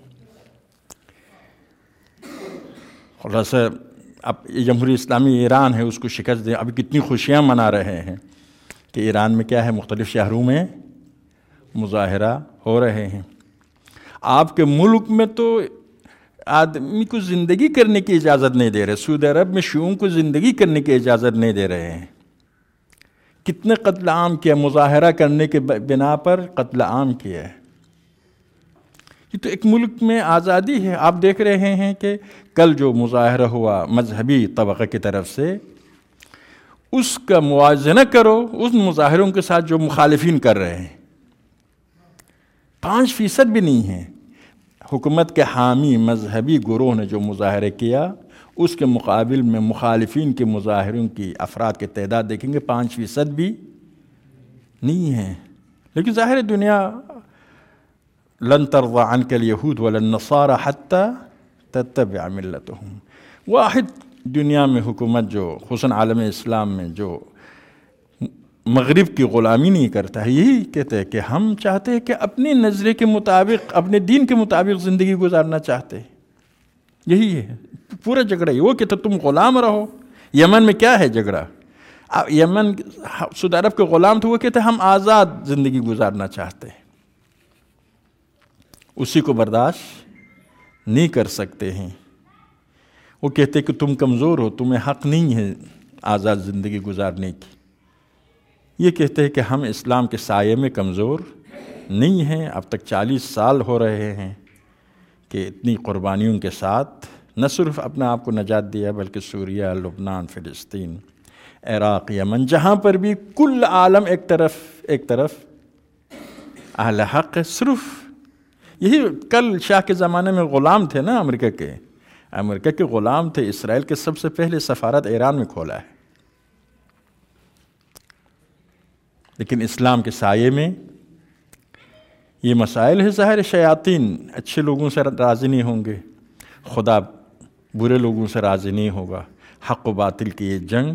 خلاصہ اب جمہوری اسلامی ایران ہے، اس کو شکست دے، ابھی کتنی خوشیاں منا رہے ہیں کہ ایران میں کیا ہے، مختلف شہروں میں مظاہرہ ہو رہے ہیں۔ آپ کے ملک میں تو آدمی کو زندگی کرنے کی اجازت نہیں دے رہے، سعودی عرب میں شیعوں کو زندگی کرنے کی اجازت نہیں دے رہے ہیں۔ کتنے قتل عام کیا، مظاہرہ کرنے کے بنا پر قتل عام کیا ہے۔ یہ تو ایک ملک میں آزادی ہے۔ آپ دیکھ رہے ہیں کہ کل جو مظاہرہ ہوا مذہبی طبقہ کی طرف سے، اس کا موازنہ کرو اس مظاہروں کے ساتھ جو مخالفین کر رہے ہیں، 5% بھی نہیں ہیں۔ حکومت کے حامی مذہبی گروہ نے جو مظاہرے کیا، اس کے مقابل میں مخالفین کے مظاہروں کی افراد کی تعداد دیکھیں گے 5% بھی نہیں ہے۔ لیکن ظاہر دنیا لن ترضى عنك اليهود ولا النصارى حتى تتبع ملتهم، واحد دنیا میں حکومت جو خصوصاً عالم اسلام میں جو مغرب کی غلامی نہیں کرتا ہے، یہی کہتے ہیں کہ ہم چاہتے ہیں کہ اپنی نظریے کے مطابق، اپنے دین کے مطابق زندگی گزارنا چاہتے ہیں۔ یہی ہے پورا جھگڑا۔ وہ کہتے تم غلام رہو۔ یمن میں کیا ہے جھگڑا؟ یمن سعودی عرب کے غلام تھے، وہ کہتے ہم آزاد زندگی گزارنا چاہتے ہیں، اسی کو برداشت نہیں کر سکتے ہیں۔ وہ کہتے کہ تم کمزور ہو، تمہیں حق نہیں ہے آزاد زندگی گزارنے کی۔ یہ کہتے ہیں کہ ہم اسلام کے سائے میں کمزور نہیں ہیں۔ اب تک 40 سال ہو رہے ہیں کہ اتنی قربانیوں کے ساتھ نہ صرف اپنے آپ کو نجات دیا، بلکہ سوریہ، لبنان، فلسطین، عراق، یمن، جہاں پر بھی کل عالم ایک طرف اہل حق ہے۔ صرف یہی کل شاہ کے زمانے میں غلام تھے نا، امریکہ کے غلام تھے۔ اسرائیل کے سب سے پہلے سفارت ایران میں کھولا ہے۔ لیکن اسلام کے سائے میں یہ مسائل ہے. ظاہر شیاطین اچھے لوگوں سے راضی نہیں ہوں گے، خدا برے لوگوں سے راضی نہیں ہوگا. حق و باطل کی یہ جنگ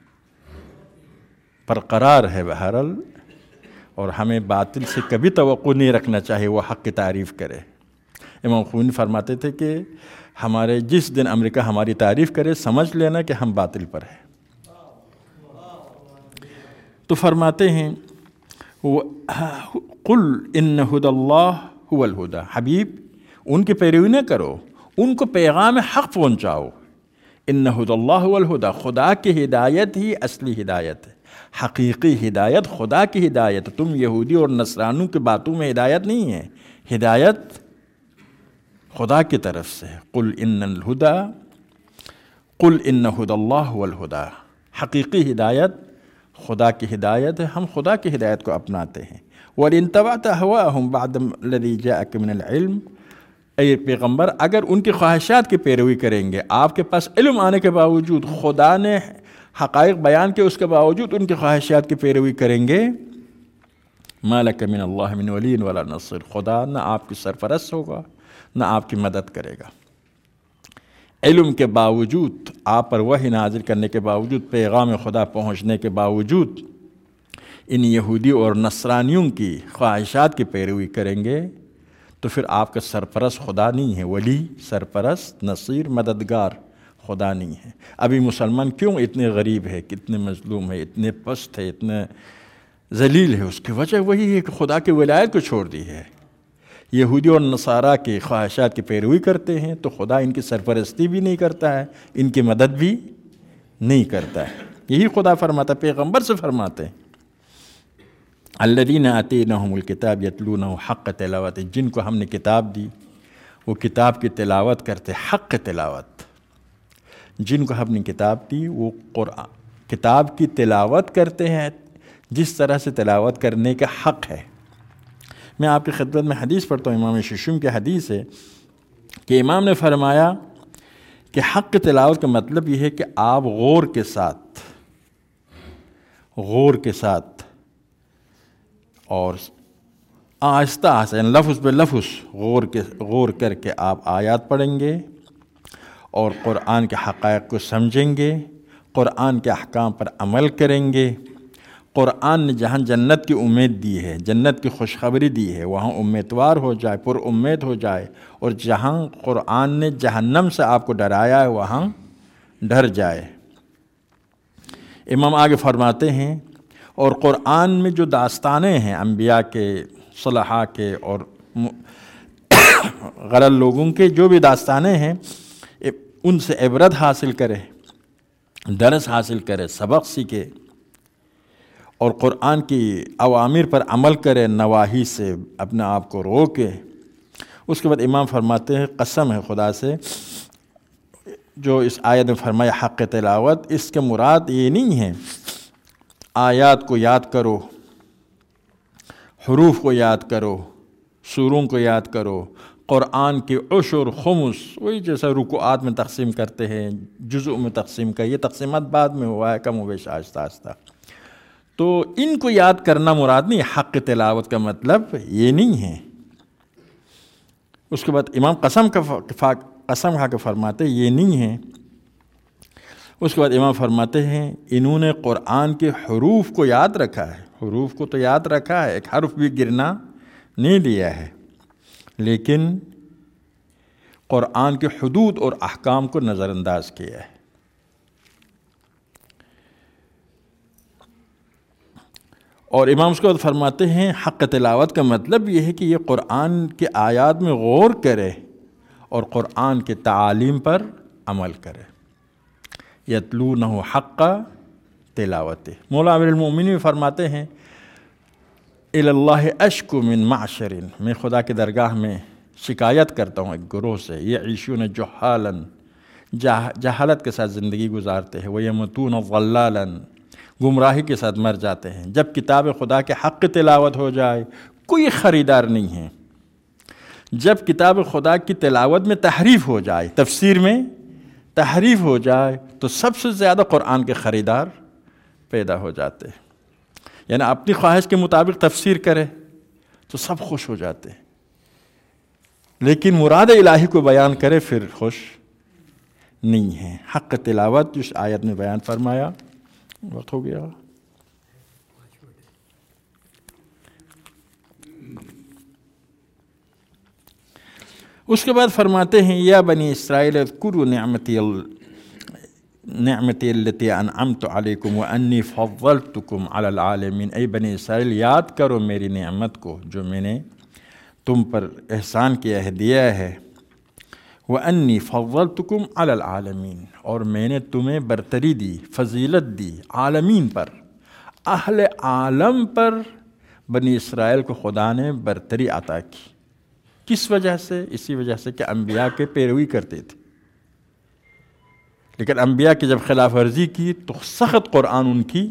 برقرار ہے بہرحال، اور ہمیں باطل سے کبھی توقع نہیں رکھنا چاہیے وہ حق کی تعریف کرے. امام خمینی فرماتے تھے کہ ہمارے جس دن امریکہ ہماری تعریف کرے سمجھ لینا کہ ہم باطل پر ہیں. تو فرماتے ہیں قل ان ہدی اللہ هو الہدی، حبیب ان کی پیروی نہ کرو، ان کو پیغام حق پہنچاؤ. ان ہدی اللہ هو الہدی، خدا کی ہدایت ہی اصلی ہدایت ہے، حقیقی ہدایت خدا کی ہدایت. تم یہودی اور نصرانوں کی باتوں میں ہدایت نہیں ہے، ہدایت خدا کی طرف سے. قل ان ہدی اللہ هو الہدی، حقیقی ہدایت خدا کی ہدایت ہے، ہم خدا کی ہدایت کو اپناتے ہیں. وَإِن اتَّبَعْتَ أَهْوَاءَهُمْ بَعْدَ الَّذِي جَاءَكَ مِنَ الْعِلْمِ، اے پیغمبر اگر ان کی خواہشات کی پیروی کریں گے، آپ کے پاس علم آنے کے باوجود، خدا نے حقائق بیان کے اس کے باوجود ان کی خواہشات کی پیروی کریں گے، مَا لَكَ مِنَ اللَّهِ مِنْ وَلِيٍّ وَلَا نَصِيرٍ، خدا نہ آپ کی سرپرست ہوگا نہ آپ کی مدد کرے گا. علم کے باوجود، آپ پر وحی نازل کرنے کے باوجود، پیغام خدا پہنچنے کے باوجود ان یہودی اور نصرانیوں کی خواہشات کی پیروی کریں گے تو پھر آپ کا سرپرست خدا نہیں ہے، ولی، سرپرست، نصیر، مددگار خدا نہیں ہے. ابھی مسلمان کیوں اتنے غریب ہے، کتنے مظلوم ہے، اتنے پست ہے، اتنے ذلیل ہے؟ اس کی وجہ وہی ہے کہ خدا کی ولایت کو چھوڑ دی ہے. یہودی اور نصارہ کی خواہشات کی پیروی کرتے ہیں تو خدا ان کی سرپرستی بھی نہیں کرتا ہے، ان کی مدد بھی نہیں کرتا ہے. یہی خدا فرماتا، پیغمبر سے فرماتے ہیں الذین آتیناہم الکتاب یتلونہ حق تلاوت، جن کو ہم نے کتاب دی وہ کتاب کی تلاوت کرتے، حق تلاوت. جن کو ہم نے کتاب دی وہ کتاب کی تلاوت کرتے ہیں جس طرح سے تلاوت کرنے کا حق ہے. میں آپ کی خدمت میں حدیث پڑھتا ہوں، امام ششم کی حدیث ہے کہ امام نے فرمایا کہ حق تلاوت کا مطلب یہ ہے کہ آپ غور کے ساتھ اور آہستہ آہستہ، یعنی لفظ بے لفظ غور کر کے آپ آیات پڑھیں گے اور قرآن کے حقائق کو سمجھیں گے، قرآن کے احکام پر عمل کریں گے. قرآن نے جہاں جنت کی امید دی ہے، جنت کی خوشخبری دی ہے، وہاں امیدوار ہو جائے، پر امید ہو جائے، اور جہاں قرآن نے جہنم سے آپ کو ڈرایا ہے وہاں ڈر جائے. امام آگے فرماتے ہیں اور قرآن میں جو داستانیں ہیں انبیاء کے، صلحاء کے اور غلط لوگوں کے، جو بھی داستانیں ہیں ان سے عبرت حاصل کرے، درس حاصل کرے، سبق سیکھے اور قرآن کی اوامر پر عمل کرے، نواہی سے اپنے آپ کو روکے. اس کے بعد امام فرماتے ہیں قسم ہے خدا سے جو اس آیت میں فرمایا حق تلاوت، اس کے مراد یہ نہیں ہے آیات کو یاد کرو، حروف کو یاد کرو، سوروں کو یاد کرو، قرآن کی عشر، خمس، وہی جیسا رکوعات میں تقسیم کرتے ہیں، جزء میں تقسیم کا، یہ تقسیمات بعد میں ہوا ہے کم و بیش آہستہ آہستہ. تو ان کو یاد کرنا مراد نہیں، حق تلاوت کا مطلب یہ نہیں ہے. اس کے بعد امام قسم کھا کے فرماتے یہ نہیں ہے. اس کے بعد امام فرماتے ہیں انہوں نے قرآن کے حروف کو یاد رکھا ہے، حروف کو تو یاد رکھا ہے، ایک حرف بھی گرنا نہیں دیا ہے، لیکن قرآن کے حدود اور احکام کو نظر انداز کیا ہے. اور امام اس کے بعد فرماتے ہیں حق تلاوت کا مطلب یہ ہے کہ یہ قرآن کے آیات میں غور کرے اور قرآن کے تعالیم پر عمل کرے. یتلونہ حق تلاوت. مولا امیر المومنین فرماتے ہیں الی اللہ اشکو من معشر، میں خدا کی درگاہ میں شکایت کرتا ہوں ایک گروہ سے، یعیشون جہالا، جہالت کے ساتھ زندگی گزارتے ہیں، ویموتون ضلالا، گمراہی کے ساتھ مر جاتے ہیں. جب کتاب خدا کے حق تلاوت ہو جائے کوئی خریدار نہیں ہے. جب کتاب خدا کی تلاوت میں تحریف ہو جائے، تفسیر میں تحریف ہو جائے تو سب سے زیادہ قرآن کے خریدار پیدا ہو جاتے ہیں. یعنی اپنی خواہش کے مطابق تفسیر کرے تو سب خوش ہو جاتے ہیں، لیکن مراد الہی کو بیان کرے پھر خوش نہیں ہے۔ حق تلاوت جس آیت میں بیان فرمایا، وقت ہو گیا۔ اس کے بعد فرماتے ہیں یا بنی اسرائیل اذکروا نعمتی التی انعمت علیکم وانی فضلتکم علی العالمین، اے بنی اسرائیل یاد کرو میری نعمت کو جو میں نے تم پر احسان کیا ہے، دیا ہے، وانی فضلتکم علی العالمین، اور میں نے تمہیں برتری دی، فضیلت دی عالمین پر، اہل عالم پر بنی اسرائیل کو خدا نے برتری عطا کی۔ کس وجہ سے؟ اسی وجہ سے کہ انبیاء کے پیروی کرتے تھے، لیکن انبیاء کی جب خلاف ورزی کی تو سخت قرآن ان کی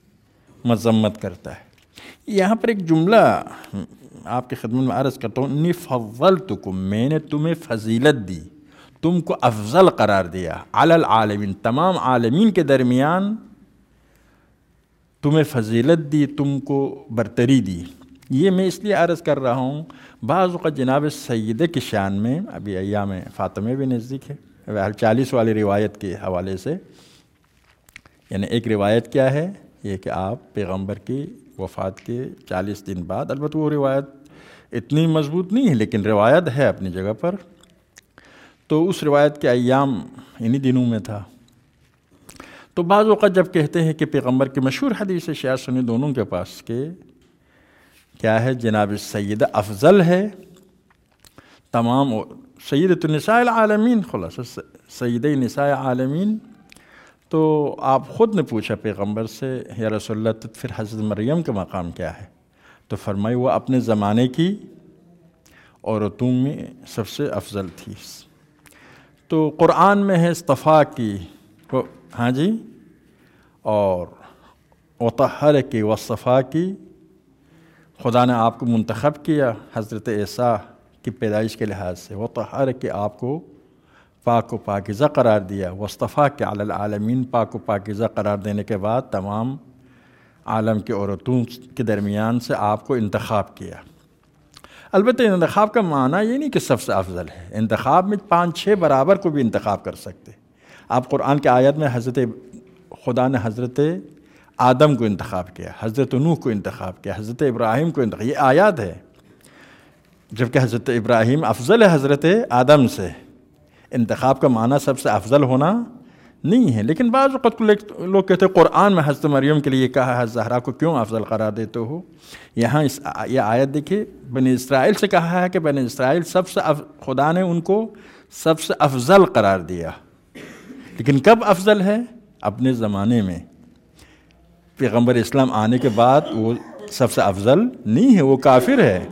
مذمت کرتا ہے۔ یہاں پر ایک جملہ آپ کی خدمت میں عرض کرتا ہوں، انی فضلتکم، میں نے تمہیں فضیلت دی، تم کو افضل قرار دیا، علی العالمین، تمام عالمین کے درمیان تمہیں فضیلت دی، تم کو برتری دی۔ یہ میں اس لیے عرض کر رہا ہوں، بعض اوقات جناب سیدہ کی شان میں، ابھی ایام فاطمہ بھی نزدیک ہے، 40 والی روایت کے حوالے سے، یعنی ایک روایت کیا ہے یہ کہ آپ پیغمبر کی وفات کے 40 دن بعد، البتہ وہ روایت اتنی مضبوط نہیں ہے لیکن روایت ہے اپنی جگہ پر، تو اس روایت کے ایام انہی دنوں میں تھا۔ تو بعض اوقات جب کہتے ہیں کہ پیغمبر کی مشہور حدیث ہے، شیعہ سنی دونوں کے پاس، کہ کیا ہے جناب سیدہ افضل ہے تمام سیدۃ النساء العالمین، خلاصہ سیدہ نساء عالمین، تو آپ خود نے پوچھا پیغمبر سے یا رسول اللہ تو پھر حضرت مریم کا مقام کیا ہے؟ تو فرمائی وہ اپنے زمانے کی عورتوں میں سب سے افضل تھی۔ تو قرآن میں ہے اصطفیٰ کی، ہاں جی، اور وطہر کی وصفا کی، خدا نے آپ کو منتخب کیا حضرت عیسیٰ کی پیدائش کے لحاظ سے، وطہر کے آپ کو پاک و پاکیزہ قرار دیا، واصطفیٰ کے علی العالمین، پاک و پاکیزہ قرار دینے کے بعد تمام عالم کی عورتوں کے درمیان سے آپ کو انتخاب کیا۔ البتہ انتخاب کا معنی یہ نہیں کہ سب سے افضل ہے، انتخاب میں 5-6 برابر کو بھی انتخاب کر سکتے۔ آپ قرآن کے آیت میں خدا نے حضرت آدم کو انتخاب کیا، حضرت نوح کو انتخاب کیا، حضرت ابراہیم کو انتخاب، یہ آیات ہے، جبکہ حضرت ابراہیم افضل ہے حضرت آدم سے۔ انتخاب کا معنی سب سے افضل ہونا نہیں ہے، لیکن بعض اوقات لوگ کہتے ہیں قرآن میں حضرت مریم کے لیے کہا ہے زہرا کو کیوں افضل قرار دیتے ہو؟ یہاں یہ آیت دیکھیے، بنی اسرائیل سے کہا ہے کہ بنی اسرائیل خدا نے ان کو سب سے افضل قرار دیا، لیکن کب افضل ہے؟ اپنے زمانے میں۔ پیغمبر اسلام آنے کے بعد وہ سب سے افضل نہیں ہے، وہ کافر ہے۔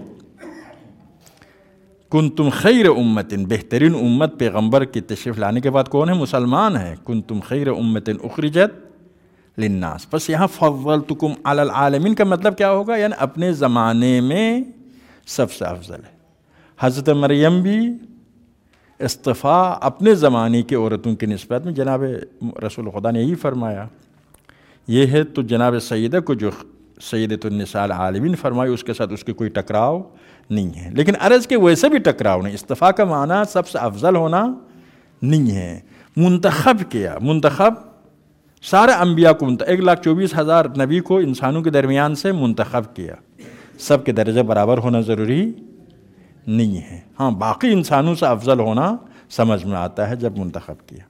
کنتم خیر امت، بہترین امت پیغمبر کی تشریف لانے کے بعد کون ہے؟ مسلمان ہے۔ کنتم خیر امت اخرجت للناس، بس یہاں فضلتکم علی العالمین کا مطلب کیا ہوگا؟ یعنی اپنے زمانے میں سب سے افضل ہے۔ حضرت مریم بھی اصطفیٰ اپنے زمانے کی عورتوں کی نسبت میں، جناب رسول خدا نے یہی فرمایا، یہ ہے تو جناب سیدہ کو جو سیدۃ النساء العالمین فرمائی، اس کے ساتھ اس کی کوئی ٹکراؤ نہیں ہے۔ لیکن عرض کے ویسے بھی ٹکراؤ نہیں، اصطفیٰ کا معنی سب سے افضل ہونا نہیں ہے۔ منتخب کیا، منتخب سارے انبیاء کو 1,24,000 نبی کو انسانوں کے درمیان سے منتخب کیا۔ سب کے درجہ برابر ہونا ضروری نہیں ہے، ہاں باقی انسانوں سے افضل ہونا سمجھ میں آتا ہے جب منتخب کیا۔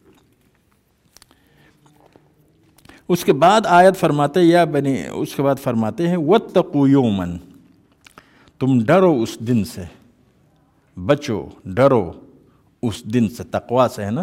اس کے بعد آیت فرماتے اس کے بعد فرماتے ہیں وَاتَّقُوا يَوْمًا، تم ڈرو اس دن سے، بچو، ڈرو اس دن سے۔ تقوی سے ہے نا،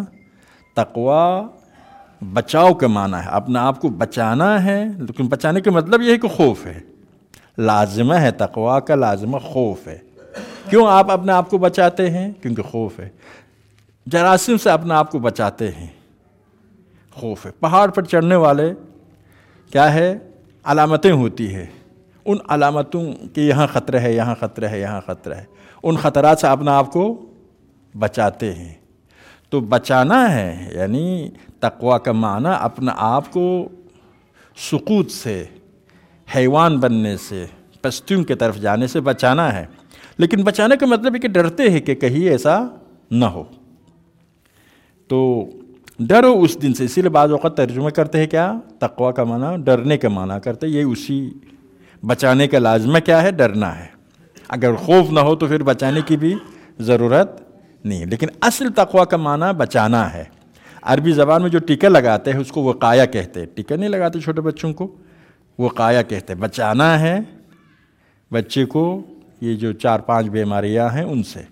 تقوی بچاؤ کا معنی ہے، اپنے آپ کو بچانا ہے، لیکن بچانے کا مطلب یہ ہے کہ خوف ہے، لازمہ ہے، تقوی کا لازمہ خوف ہے۔ کیوں آپ اپنے آپ کو بچاتے ہیں؟ کیونکہ خوف ہے۔ جراثیم سے اپنے آپ کو بچاتے ہیں، خوف ہے۔ پہاڑ پر چڑھنے والے کیا ہے؟ علامتیں ہوتی ہے، ان علامتوں کہ یہاں خطرہ ہے، یہاں خطرہ ہے، یہاں خطرہ ہے، ان خطرات سے اپنے آپ کو بچاتے ہیں۔ تو بچانا ہے، یعنی تقوی کا معنی اپنے آپ کو سقوط سے، حیوان بننے سے، پستیوں کی طرف جانے سے بچانا ہے۔ لیکن بچانے کا مطلب ہے کہ ڈرتے ہیں کہ کہیں ایسا نہ ہو۔ تو ڈرو اس دن سے، اسی لیے بعض اوقات ترجمہ کرتے ہیں کیا، تقویٰ کا معنی ڈرنے کا معنی کرتے ہیں۔ یہ اسی بچانے کا لازمہ کیا ہے، ڈرنا ہے۔ اگر خوف نہ ہو تو پھر بچانے کی بھی ضرورت نہیں ہے، لیکن اصل تقویٰ کا معنی بچانا ہے۔ عربی زبان میں جو ٹیکہ لگاتے ہیں اس کو وقایہ کہتے ہیں۔ ٹیکہ نہیں لگاتے چھوٹے بچوں کو، وقایہ کہتے ہیں۔ بچانا ہے بچے کو یہ جو 4-5 بیماریاں ہیں ان سے۔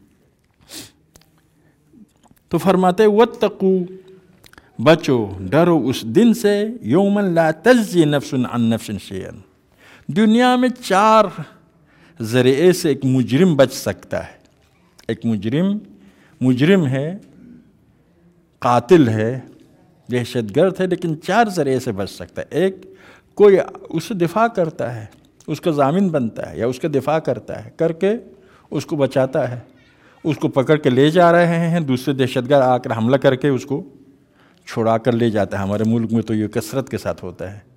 تو فرماتے واتقوا، بچو، ڈرو اس دن سے، یوما لا تجزی نفس عن نفس شیئا، دنیا میں 4 ذریعے سے ایک مجرم بچ سکتا ہے۔ ایک مجرم ہے، قاتل ہے، دہشت گرد ہے، لیکن 4 ذریعے سے بچ سکتا ہے۔ ایک، کوئی اس سے دفاع کرتا ہے، اس کا ضامن بنتا ہے یا اس کا دفاع کرتا ہے، کر کے اس کو بچاتا ہے۔ اس کو پکڑ کے لے جا رہے ہیں، دوسرے دہشت گرد آ کر حملہ کر کے اس کو چھڑا کر لے جاتا ہے۔ ہمارے ملک میں تو یہ کثرت کے ساتھ ہوتا ہے۔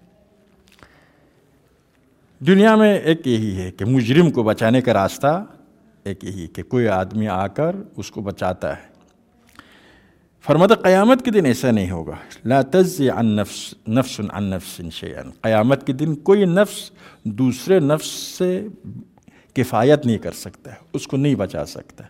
دنیا میں ایک یہی ہے کہ مجرم کو بچانے کا راستہ ایک یہی کہ کوئی آدمی آ کر اس کو بچاتا ہے۔ فرماتا قیامت کے دن ایسا نہیں ہوگا، لا تجزی عن نفس عن نفس شیئا، قیامت کے دن کوئی نفس دوسرے نفس سے کفایت نہیں کر سکتا ہے، اس کو نہیں بچا سکتا۔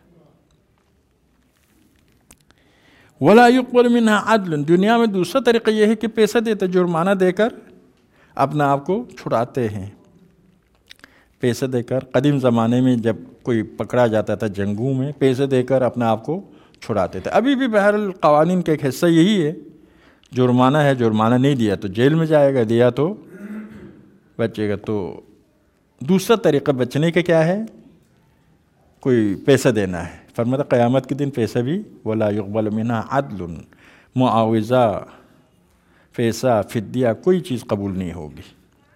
ولا يقبل منها عدل، دنیا میں دوسرا طریقہ یہ ہے کہ پیسہ دیتے، جرمانہ دے کر اپنا آپ کو چھڑاتے ہیں۔ پیسے دے کر، قدیم زمانے میں جب کوئی پکڑا جاتا تھا جنگوں میں، پیسے دے کر اپنے آپ کو چھڑاتے تھے۔ ابھی بھی بہرحال قوانین کا ایک حصہ یہی ہے، جرمانہ ہے، جرمانہ نہیں دیا تو جیل میں جائے گا، دیا تو بچے گا۔ تو دوسرا طریقہ بچنے کا کیا ہے، کوئی پیسہ دینا ہے۔ فرماتا قیامت کے دن پیسہ بھی، ولا يقبل منها عدل، معاوضہ، پیسہ، فدیہ، کوئی چیز قبول نہیں ہوگی۔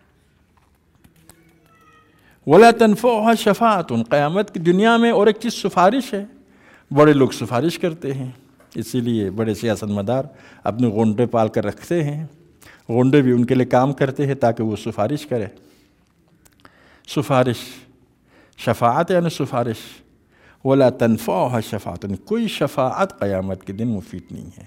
ولا تنفعها شفاعة، قیامت کی دنیا میں اور ایک چیز سفارش ہے۔ بڑے لوگ سفارش کرتے ہیں، اسی لیے بڑے سیاست مدار اپنے غنڈے پال کر رکھتے ہیں، غنڈے بھی ان کے لیے کام کرتے ہیں تاکہ وہ سفارش کرے۔ سفارش، شفاعت یعنی سفارش۔ ولا تنفعها شفاعة، کوئی شفاعت قیامت کے دن مفید نہیں ہے۔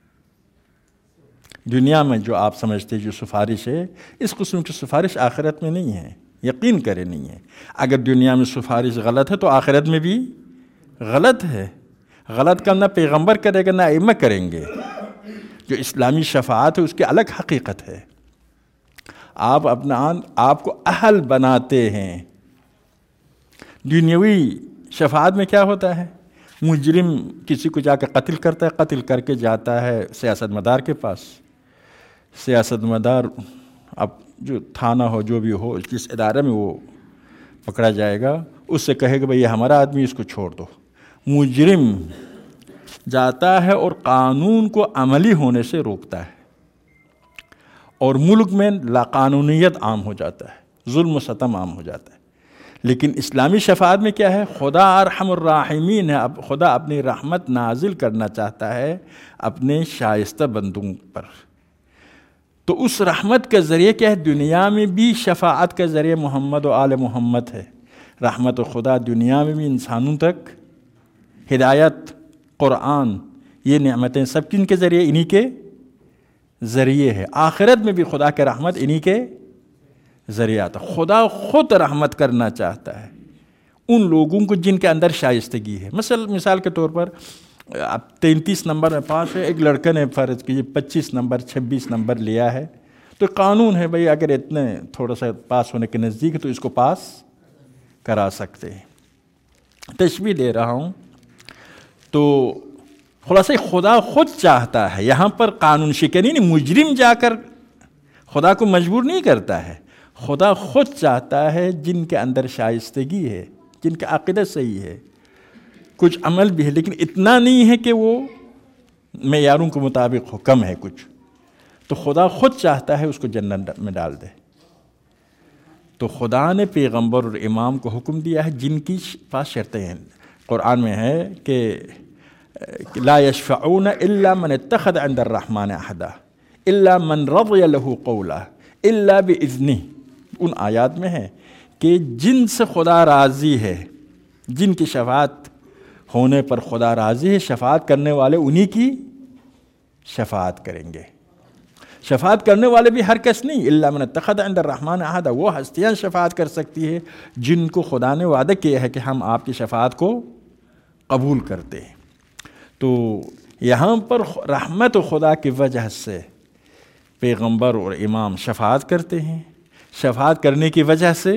دنیا میں جو آپ سمجھتے جو سفارش ہے، اس قسم کی سفارش آخرت میں نہیں ہے، یقین کرے نہیں ہے۔ اگر دنیا میں سفارش غلط ہے تو آخرت میں بھی غلط ہے۔ غلط کا نہ پیغمبر کرے گا نہ ائمہ کریں گے۔ جو اسلامی شفاعت ہے اس کی الگ حقیقت ہے۔ آپ اپنا آپ کو اہل بناتے ہیں۔ دنیاوی شفاعت میں کیا ہوتا ہے، مجرم کسی کو جا کے قتل کرتا ہے، قتل کر کے جاتا ہے سیاست مدار کے پاس۔ سیاست مدار اب جو تھانہ ہو، جو بھی ہو، جس ادارے میں وہ پکڑا جائے گا، اس سے کہے گا بھئی یہ ہمارا آدمی، اس کو چھوڑ دو۔ مجرم جاتا ہے اور قانون کو عملی ہونے سے روکتا ہے، اور ملک میں لاقانونیت عام ہو جاتا ہے، ظلم و ستم عام ہو جاتا ہے۔ لیکن اسلامی شفاعت میں کیا ہے، خدا ارحم الراحمین ہے، اب خدا اپنی رحمت نازل کرنا چاہتا ہے اپنے شائستہ بندوں پر۔ تو اس رحمت کا ذریعہ کیا ہے، دنیا میں بھی شفاعت کا ذریعہ محمد و آل محمد ہے۔ رحمت خدا دنیا میں بھی انسانوں تک، ہدایت، قرآن، یہ نعمتیں سب کن کے ذریعے، انہی کے ذریعے ہے۔ آخرت میں بھی خدا کے رحمت انہی کے ذریعہ آتا۔ خدا خود رحمت کرنا چاہتا ہے ان لوگوں کو جن کے اندر شائستگی ہے۔ مثال کے طور پر اب 33 نمبر میں پاس ہے، ایک لڑکے نے فرض کیجیے 25 نمبر 26 نمبر لیا ہے، تو قانون ہے بھئی اگر اتنے تھوڑا سا پاس ہونے کے نزدیک ہے تو اس کو پاس کرا سکتے ہیں۔ تشبیہ دے رہا ہوں۔ تو خلاصہ خدا خود چاہتا ہے، یہاں پر قانون شکنی نہیں، مجرم جا کر خدا کو مجبور نہیں کرتا ہے، خدا خود چاہتا ہے جن کے اندر شائستگی ہے، جن کا عقیدہ صحیح ہے، کچھ عمل بھی ہے لیکن اتنا نہیں ہے کہ وہ معیاروں کے مطابق ہو، کم ہے کچھ، تو خدا خود چاہتا ہے اس کو جنت میں ڈال دے۔ تو خدا نے پیغمبر اور امام کو حکم دیا ہے جن کی پاس شرطیں ہیں۔ قرآن میں ہے کہ لا یشفعون الا من اتخذ عند الرحمن عہدا الا من رضی له قولا الا باذنہ، ان آیات میں ہے کہ جن سے خدا راضی ہے، جن کی شفاعت ہونے پر خدا راضی ہے، شفاعت کرنے والے انہی کی شفاعت کریں گے۔ شفاعت کرنے والے بھی ہر کس نہیں، الا من اتخذ عند الرحمن عہدا، وہ ہستیاں شفاعت کر سکتی ہے جن کو خدا نے وعدہ کیا ہے کہ ہم آپ کی شفاعت کو قبول کرتے ہیں۔ تو یہاں پر رحمت خدا کی وجہ سے پیغمبر اور امام شفاعت کرتے ہیں، شفاعت کرنے کی وجہ سے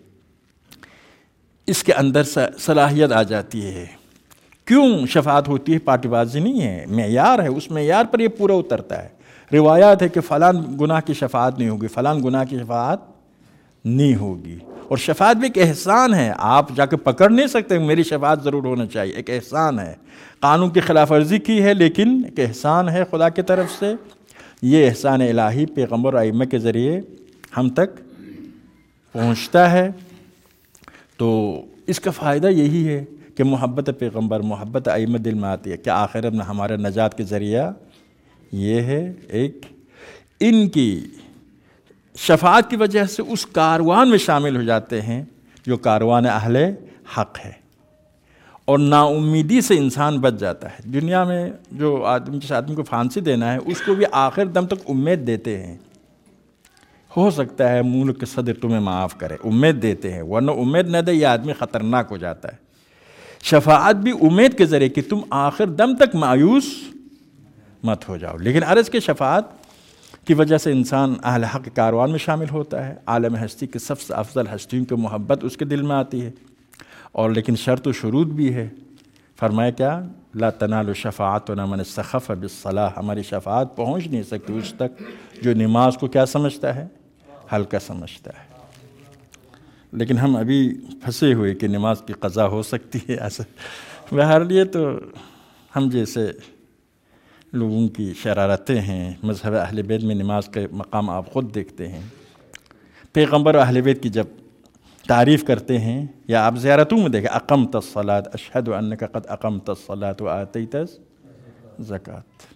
اس کے اندر صلاحیت آ جاتی ہے۔ کیوں شفاعت ہوتی ہے؟ پارٹی بازی نہیں ہے، معیار ہے، اس معیار پر یہ پورا اترتا ہے۔ روایات ہے کہ فلان گناہ کی شفاعت نہیں ہوگی، فلان گناہ کی شفاعت نہیں ہوگی، اور شفاعت بھی ایک احسان ہے، آپ جا کے پکڑ نہیں سکتے میری شفاعت ضرور ہونا چاہیے، ایک احسان ہے، قانون کی خلاف ورزی کی ہے لیکن ایک احسان ہے خدا کی طرف سے، یہ احسان الہی پیغمبر اور ائمہ کے ذریعے ہم تک پہنچتا ہے۔ تو اس کا فائدہ یہی ہے کہ محبت پیغمبر، محبت ائمہ دل میں آتی ہے کہ آخرت میں ہمارے نجات کے ذریعہ یہ ہے، ایک ان کی شفاعت کی وجہ سے اس کاروان میں شامل ہو جاتے ہیں جو کاروان اہل حق ہے، اور نا امیدی سے انسان بچ جاتا ہے۔ دنیا میں جو جس آدمی کو پھانسی دینا ہے اس کو بھی آخر دم تک امید دیتے ہیں، ہو سکتا ہے ملک کے صدر تمہیں معاف کرے، امید دیتے ہیں، ورنہ امید نہ دے یہ آدمی خطرناک ہو جاتا ہے۔ شفاعت بھی امید کے ذریعے کہ تم آخر دم تک مایوس مت ہو جاؤ، لیکن عرض کے شفاعت کی وجہ سے انسان اہل حق کاروان میں شامل ہوتا ہے، عالم ہستی کے سب سے افضل ہستیوں کی محبت اس کے دل میں آتی ہے، اور لیکن شرط و شروط بھی ہے۔ فرمایا کیا؟ لا تنال شفاعتنا من استخف بالصلاح، ہماری شفاعت پہنچ نہیں سکتی اس تک جو نماز کو کیا سمجھتا ہے؟ ہلکا سمجھتا ہے۔ لیکن ہم ابھی پھنسے ہوئے کہ نماز کی قضا ہو سکتی ہے ایسا، بہرحال یہ تو ہم جیسے لوگوں کی شرارتیں ہیں۔ مذہب اہل بیت میں نماز کا مقام آپ خود دیکھتے ہیں، پیغمبر اہل بیت کی جب تعریف کرتے ہیں، یا آپ زیارتوں میں دیکھیں، اقمت الصلاۃ اشہد انک قد اقمت الصلاۃ وآتیت الزکوٰۃ۔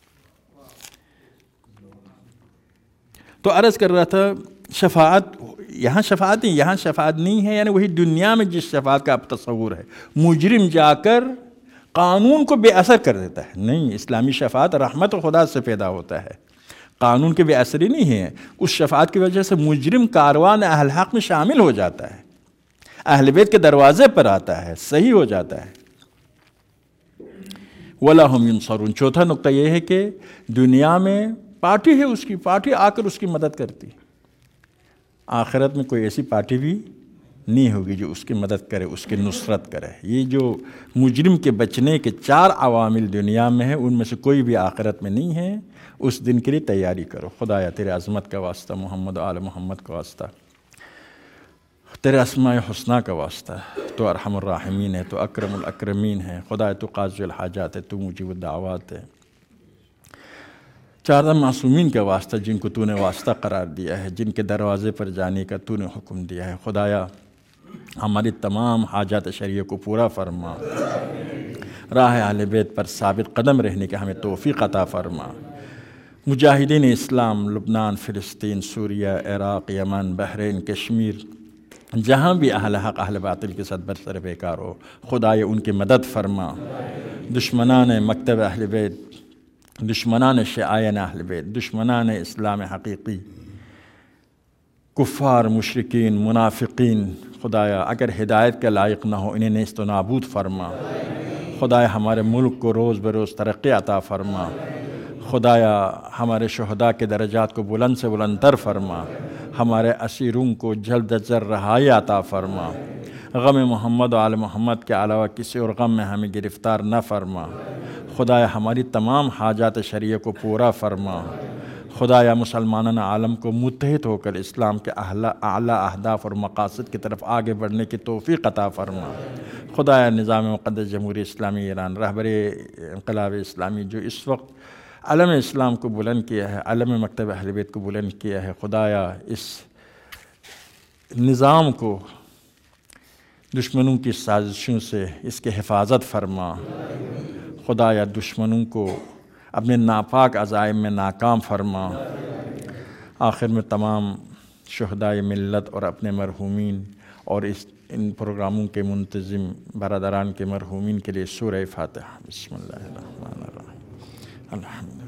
تو عرض کر رہا تھا شفاعت، یہاں شفاعت نہیں، یہاں شفاعت نہیں ہے، یعنی وہی دنیا میں جس شفاعت کا اب تصور ہے، مجرم جا کر قانون کو بے اثر کر دیتا ہے، نہیں، اسلامی شفاعت رحمت خدا سے پیدا ہوتا ہے، قانون کے بے اثری نہیں ہے۔ اس شفاعت کی وجہ سے مجرم کاروان اہل حق میں شامل ہو جاتا ہے، اہل بیت کے دروازے پر آتا ہے، صحیح ہو جاتا ہے۔ وَلَا هُمْ يُنصَرُونَ۔ چوتھا نقطہ یہ ہے کہ دنیا میں پارٹی ہے، اس کی پارٹی آ کر اس کی مدد کرتی، آخرت میں کوئی ایسی پارٹی بھی نہیں ہوگی جو اس کی مدد کرے، اس کی نصرت کرے۔ یہ جو مجرم کے بچنے کے 4 عوامل دنیا میں ہیں، ان میں سے کوئی بھی آخرت میں نہیں ہے۔ اس دن کے لیے تیاری کرو، خدایا تیرے عظمت کا واسطہ، محمد و آل محمد کا واسطہ، تیرے اسماء حسنہ کا واسطہ، تو ارحم الراحمین ہے، تو اکرم الاکرمین ہے، خدایا تو قاضی الحاجات ہے، تو مجیب الدعوات ہے۔ 4 معصومین کا واسطہ جن کو تو نے واسطہ قرار دیا ہے، جن کے دروازے پر جانے کا تو نے حکم دیا ہے، خدایا ہماری تمام حاجات شرعیہ کو پورا فرما، راہ اہل بیت پر ثابت قدم رہنے کے ہمیں توفیق عطا فرما۔ مجاہدین اسلام لبنان، فلسطین، سوریہ، عراق، یمن، بحرین، کشمیر، جہاں بھی اہل حق اہل باطل کے ساتھ برسر بیکار ہو، خدایا ان کی مدد فرما۔ دشمنان مکتب اہل بیت، دشمنان شعائن اہل بیت، دشمنان اسلام حقیقی، کفار، مشرکین، منافقین، خدایا اگر ہدایت کے لائق نہ ہو انہیں نیست و نابود فرما۔ خدایا ہمارے ملک کو روز بروز ترقی عطا فرما۔ خدایا ہمارے شہداء کے درجات کو بلند سے بلند تر فرما، ہمارے اسیروں کو جلد از جلد رہائی عطا فرما۔ غم محمد و آل محمد کے علاوہ کسی اور غم میں ہمیں گرفتار نہ فرما۔ خدایا ہماری تمام حاجات شرعیہ کو پورا فرما۔ خدایا مسلمانان عالم کو متحد ہو کر اسلام کے اعلیٰ اہداف اور مقاصد کی طرف آگے بڑھنے کی توفیق عطا فرما۔ خدایا نظام مقدس جمہوری اسلامی ایران، رہبر انقلاب اسلامی جو اس وقت علم اسلام کو بلند کیا ہے، علم مکتب اہل بیت کو بلند کیا ہے، خدایا اس نظام کو دشمنوں کی سازشوں سے اس کی حفاظت فرما۔ خدایا دشمنوں کو اپنے ناپاک عزائم میں ناکام فرما۔ آخر میں تمام شہدائے ملت اور اپنے مرحومین اور ان پروگراموں کے منتظم برادران کے مرحومین کے لیے سورہ فاتحہ۔ بسم اللہ الرحمن الرحیم۔ الحمد